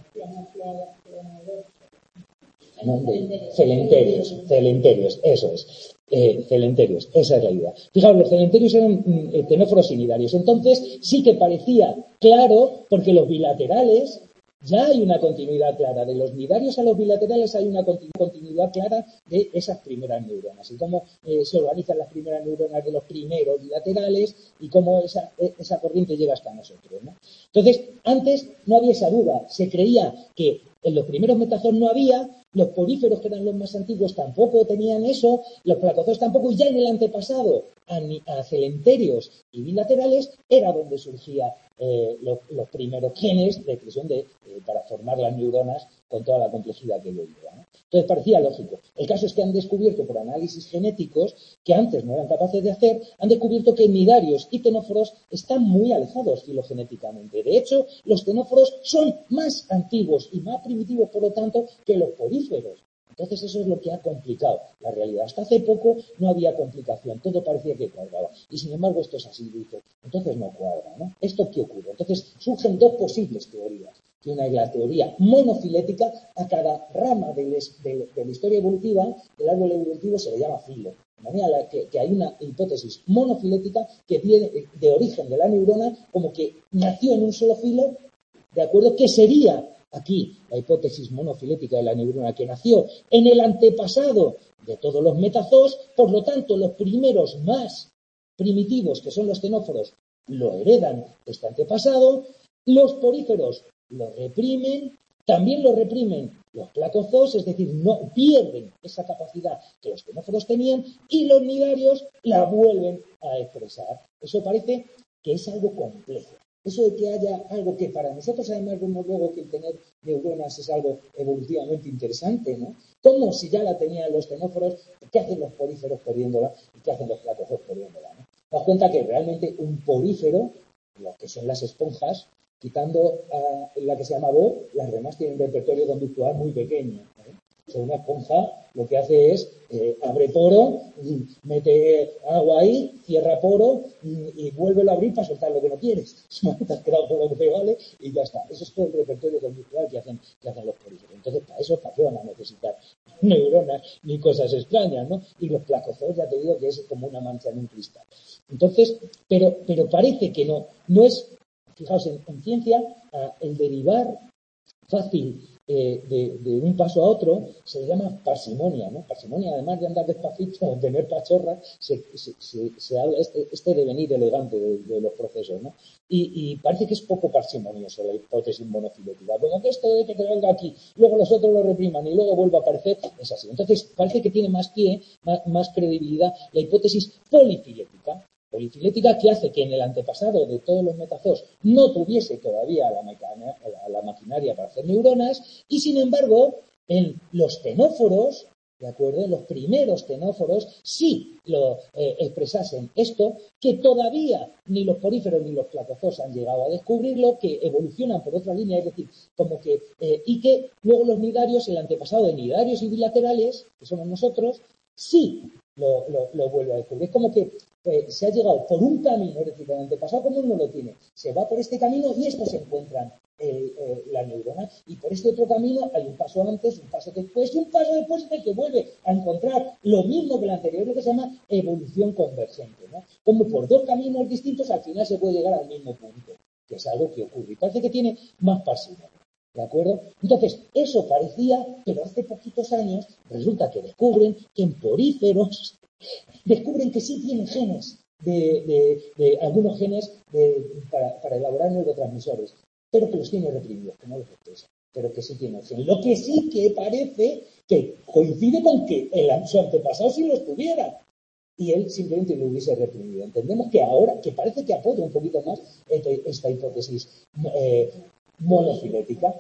Celenterios, eso es. Celenterios, esa es la idea. Fijaos, los celenterios eran ctenóforos y nidarios. Entonces, sí que parecía claro, porque los bilaterales ya hay una continuidad clara. De los nidarios a los bilaterales hay una continuidad clara de esas primeras neuronas. Y cómo se organizan las primeras neuronas de los primeros bilaterales y cómo esa corriente llega hasta nosotros, ¿no? Entonces, antes no había esa duda. Se creía que en los primeros metazoos no había, los poríferos, que eran los más antiguos, tampoco tenían eso, los placozoos tampoco, y ya en el antepasado, a celenterios y bilaterales, era donde surgían los primeros genes de expresión para formar las neuronas con toda la complejidad que ello lleva, ¿no? Entonces parecía lógico. El caso es que han descubierto por análisis genéticos, que antes no eran capaces de hacer, han descubierto que nidarios y ctenóforos están muy alejados filogenéticamente. De hecho, los ctenóforos son más antiguos y más primitivos, por lo tanto, que los poríferos. Entonces eso es lo que ha complicado la realidad. Hasta hace poco no había complicación, todo parecía que cuadraba. Y sin embargo esto es así, dice. Entonces no cuadra, ¿no? ¿Esto qué ocurre? Entonces surgen dos posibles teorías. Que una es la teoría monofilética. A cada rama de la historia evolutiva, el árbol evolutivo se le llama filo. De manera que hay una hipótesis monofilética que tiene de origen de la neurona como que nació en un solo filo, ¿de acuerdo? Que sería aquí la hipótesis monofilética de la neurona, que nació en el antepasado de todos los metazoos. Por lo tanto, los primeros más primitivos, que son los ctenóforos, lo heredan este antepasado. Los poríferos lo reprimen, también lo reprimen los placozoos, es decir, no pierden esa capacidad que los ctenóforos tenían, y los nidarios la vuelven a expresar. Eso parece que es algo complejo. Eso de que haya algo que para nosotros, además, vemos luego que el tener neuronas es algo evolutivamente interesante, ¿no? Como si ya la tenían los ctenóforos, ¿qué hacen los poríferos perdiéndola y qué hacen los placozoos perdiéndola, ¿no? Nos cuenta que realmente un porífero, lo que son las esponjas, quitando la que se llama Bohr, las demás tienen un repertorio conductual muy pequeño, ¿eh? O sea, una esponja lo que hace es abre poro, mete agua ahí, cierra poro y vuélvelo a abrir para soltar lo que no quieres. Te has quedado con lo que te vale y ya está. Eso es todo el repertorio conductual que hacen los poríferos. Entonces, ¿para qué van a necesitar neuronas ni cosas extrañas, ¿no? Y los placozoos, ya te digo que es como una mancha en un cristal. Entonces, pero parece que no es. Fijaos, en ciencia, el derivar fácil de un paso a otro se le llama parsimonia, ¿no? Parsimonia, además de andar despacito o tener pachorras, se habla este devenir elegante de los procesos, ¿no? Y parece que es poco parsimonioso la hipótesis monofilética. Bueno, que esto de que te venga aquí, luego los otros lo repriman y luego vuelva a aparecer, es así. Entonces, parece que tiene más pie, más credibilidad la hipótesis polifilética. Polifilética, que hace que en el antepasado de todos los metazoos no tuviese todavía la maquinaria para hacer neuronas, y sin embargo en los ctenóforos, ¿de acuerdo? En los primeros ctenóforos sí lo expresasen esto, que todavía ni los poríferos ni los placozoos han llegado a descubrirlo, que evolucionan por otra línea, es decir, como que y que luego los nidarios, el antepasado de nidarios y bilaterales, que somos nosotros, sí lo vuelve a descubrir. Es como que se ha llegado por un camino, es decir, el antepasado común no lo tiene, se va por este camino y estos se encuentran la neurona, y por este otro camino hay un paso antes, un paso después y un paso después en el que vuelve a encontrar lo mismo que el anterior, lo que se llama evolución convergente, ¿no? Como por dos caminos distintos al final se puede llegar al mismo punto, que es algo que ocurre y parece que tiene más parsimonia. ¿De acuerdo? Entonces, eso parecía, pero hace poquitos años resulta que descubren que en poríferos descubren que sí tienen genes, de algunos genes para elaborar neurotransmisores, pero que los tiene reprimidos, que no los expresa, pero que sí tiene genes. Lo que sí que parece que coincide con que su antepasado sí los tuviera y él simplemente lo hubiese reprimido. Entendemos que ahora, que parece que apoya un poquito más esta hipótesis monofilética,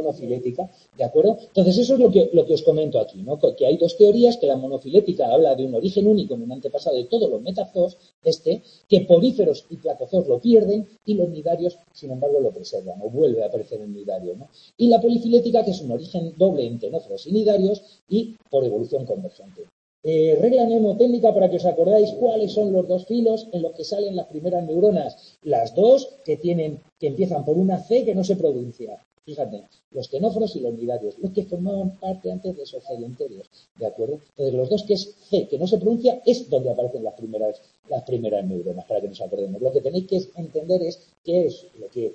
¿de acuerdo? Entonces eso es lo que os comento aquí, ¿no? Que hay dos teorías, que la monofilética habla de un origen único en un antepasado de todos los metazoos, que poríferos y placozoos lo pierden y los nidarios, sin embargo, lo preservan, o vuelve a aparecer el nidario, ¿no? Y la polifilética, que es un origen doble en ctenóforos y nidarios y por evolución convergente. Regla mnemotécnica para que os acordáis cuáles son los dos filos en los que salen las primeras neuronas. Las dos que empiezan por una C que no se pronuncia. Fíjate, los ctenóforos y los nidarios, los que formaban parte antes de esos celenterios, ¿de acuerdo? Entonces, los dos que es C, que no se pronuncia, es donde aparecen las primeras neuronas, para que nos acordemos. Lo que tenéis que entender es qué es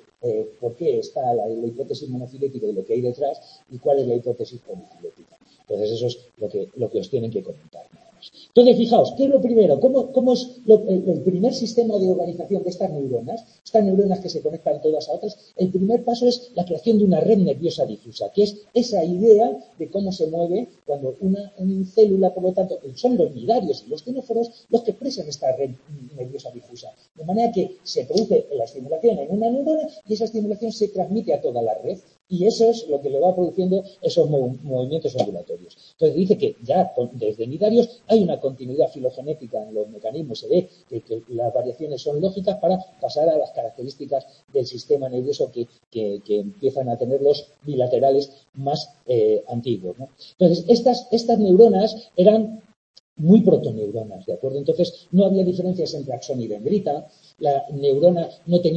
por qué está la hipótesis monofilética y lo que hay detrás, y cuál es la hipótesis polifilética. Entonces, eso es lo que os tienen que comentar. Entonces, fijaos, ¿qué es lo primero? ¿Cómo es el primer sistema de organización de estas neuronas que se conectan todas a otras? El primer paso es la creación de una red nerviosa difusa, que es esa idea de cómo se mueve cuando una célula, por lo tanto, son los nidarios y los ctenóforos los que expresan esta red nerviosa difusa. De manera que se produce la estimulación en una neurona y esa estimulación se transmite a toda la red. Y eso es lo que le va produciendo esos movimientos ondulatorios. Entonces dice que ya desde nidarios hay una continuidad filogenética en los mecanismos. Se ve que las variaciones son lógicas para pasar a las características del sistema nervioso que empiezan a tener los bilaterales más antiguos, ¿no? Entonces estas neuronas eran muy protoneuronas, ¿de acuerdo? Entonces no había diferencias entre axón y dendrita. La neurona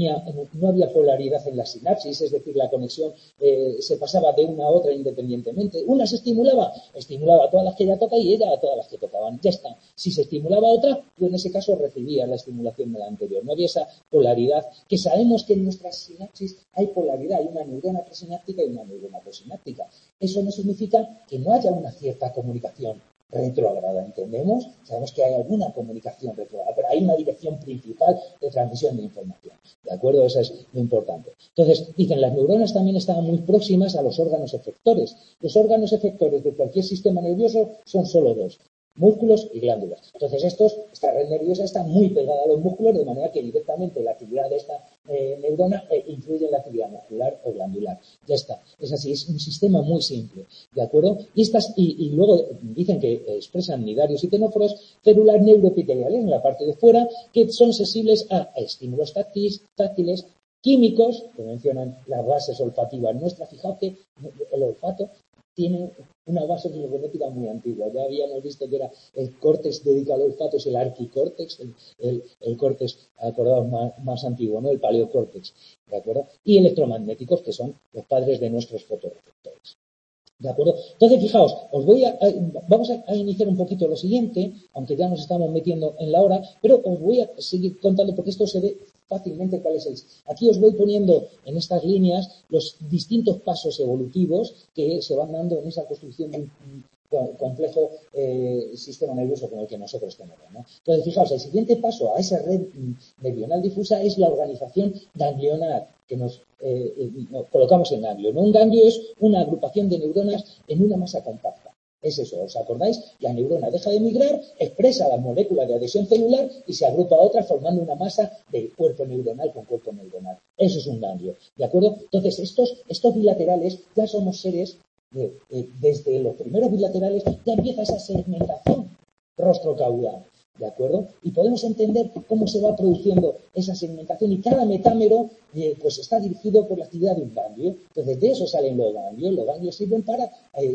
no había polaridad en la sinapsis, es decir, la conexión se pasaba de una a otra independientemente. Una se estimulaba a todas las que ella toca y ella a todas las que tocaban. Ya está. Si se estimulaba a otra, yo en ese caso recibía la estimulación de la anterior. No había esa polaridad, que sabemos que en nuestras sinapsis hay polaridad, hay una neurona presináptica y una neurona postsináptica. Eso no significa que no haya una cierta comunicación retrógrada, ¿entendemos? Sabemos que hay alguna comunicación retrógrada, pero hay una dirección principal de transmisión de información, ¿de acuerdo? Eso es lo importante. Entonces, dicen, las neuronas también estaban muy próximas a los órganos efectores. Los órganos efectores de cualquier sistema nervioso son solo dos: músculos y glándulas. Entonces, esta red nerviosa está muy pegada a los músculos, de manera que directamente la actividad de esta neurona influye en la actividad muscular o glandular. Ya está. Es así, es un sistema muy simple, ¿de acuerdo? Y luego dicen que expresan nidarios y ctenóforos células neuroepiteliales en la parte de fuera que son sensibles a estímulos táctiles, químicos, que mencionan las bases olfativas nuestras. Fijaos que el olfato tiene una base filogenética muy antigua. Ya habíamos visto que era el córtex dedicado al olfato, es el arquicórtex, el córtex, acordaos, más antiguo, ¿no? El paleocórtex, ¿de acuerdo? Y electromagnéticos, que son los padres de nuestros fotorreceptores. ¿De acuerdo? Entonces, fijaos, vamos a iniciar un poquito lo siguiente, aunque ya nos estamos metiendo en la hora, pero os voy a seguir contando porque esto se ve fácilmente cuál es el. Aquí os voy poniendo en estas líneas los distintos pasos evolutivos que se van dando en esa construcción de un complejo sistema nervioso como el que nosotros tenemos, ¿no? Entonces, fijaos, el siguiente paso a esa red neuronal difusa es la organización ganglionar, que nos colocamos en ganglio, ¿no? Un ganglio es una agrupación de neuronas en una masa compacta. Es eso, ¿os acordáis? La neurona deja de migrar, expresa la molécula de adhesión celular y se agrupa a otra formando una masa de cuerpo neuronal con cuerpo neuronal. Eso es un ganglio, ¿de acuerdo? Entonces, estos bilaterales ya somos seres, desde los primeros bilaterales ya empieza esa segmentación rostro-caudal. ¿De acuerdo? Y podemos entender cómo se va produciendo esa segmentación y cada metámero pues está dirigido por la actividad de un ganglio. Entonces, de eso salen los ganglios. Los ganglios sirven para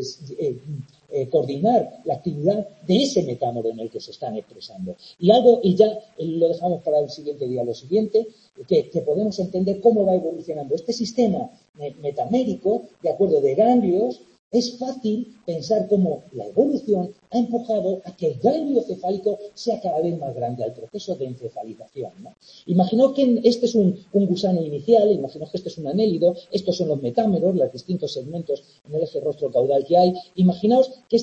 coordinar la actividad de ese metámero en el que se están expresando. Y ya lo dejamos para el siguiente día. Lo siguiente, que podemos entender cómo va evolucionando este sistema metamérico, de acuerdo, de ganglios. Es fácil pensar cómo la evolución ha empujado a que el ganglio cefálico sea cada vez más grande al proceso de encefalización, ¿no? Imaginaos que este es un gusano inicial, imaginaos que este es un anélido, estos son los metámeros, los distintos segmentos en el eje rostro-caudal que hay. Imaginaos que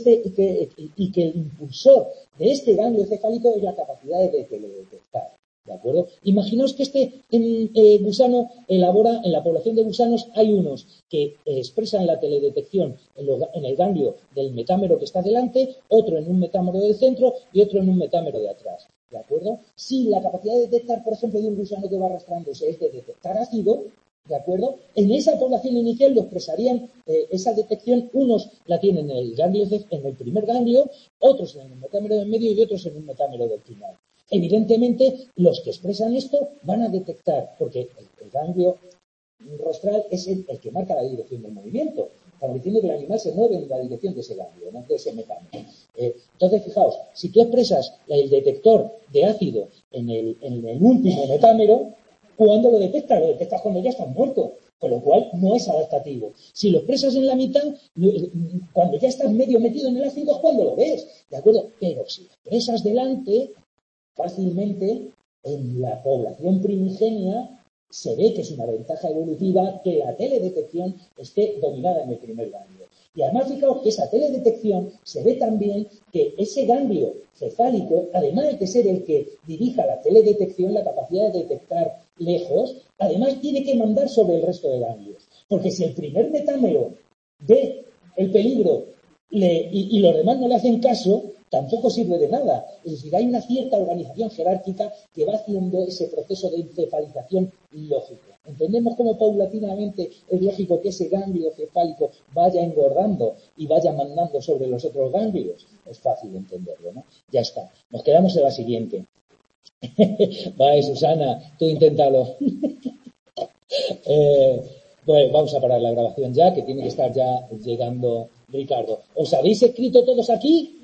el impulsor de este ganglio cefálico es la capacidad de teledetectar. ¿De acuerdo? Imaginaos que este gusano elabora, en la población de gusanos hay unos que expresan la teledetección en el ganglio del metámero que está delante, otro en un metámero del centro y otro en un metámero de atrás. ¿De acuerdo? Si la capacidad de detectar, por ejemplo, de un gusano que va arrastrándose es de detectar ácido, ¿de acuerdo? En esa población inicial lo expresarían esa detección, unos la tienen en el ganglio, en el primer ganglio, otros en el metámero del medio y otros en un metámero del final. Evidentemente, los que expresan esto van a detectar, porque el ganglio rostral es el que marca la dirección del movimiento. Estamos diciendo que el animal se mueve en la dirección de ese ganglio, no de ese metámero. Entonces, fijaos, si tú expresas el detector de ácido en el último metámero, ¿cuándo lo detectas? Lo detectas cuando ya estás muerto, con lo cual no es adaptativo. Si lo expresas en la mitad, cuando ya estás medio metido en el ácido es cuando lo ves, ¿de acuerdo? Pero si lo expresas delante, fácilmente en la población primigenia se ve que es una ventaja evolutiva que la teledetección esté dominada en el primer ganglio. Y además, fijaos que esa teledetección se ve también que ese ganglio cefálico, además de ser el que dirija la teledetección, la capacidad de detectar lejos, además tiene que mandar sobre el resto de ganglios. Porque si el primer metámero ve el peligro y los demás no le hacen caso, tampoco sirve de nada. Es decir, hay una cierta organización jerárquica que va haciendo ese proceso de encefalización lógico. Entendemos cómo paulatinamente es lógico que ese ganglio cefálico vaya engordando y vaya mandando sobre los otros ganglios. Es fácil entenderlo, ¿no? Ya está. Nos quedamos en la siguiente. Vale, Susana, tú inténtalo. Pues vamos a parar la grabación ya, que tiene que estar ya llegando Ricardo. ¿Os habéis escrito todos aquí?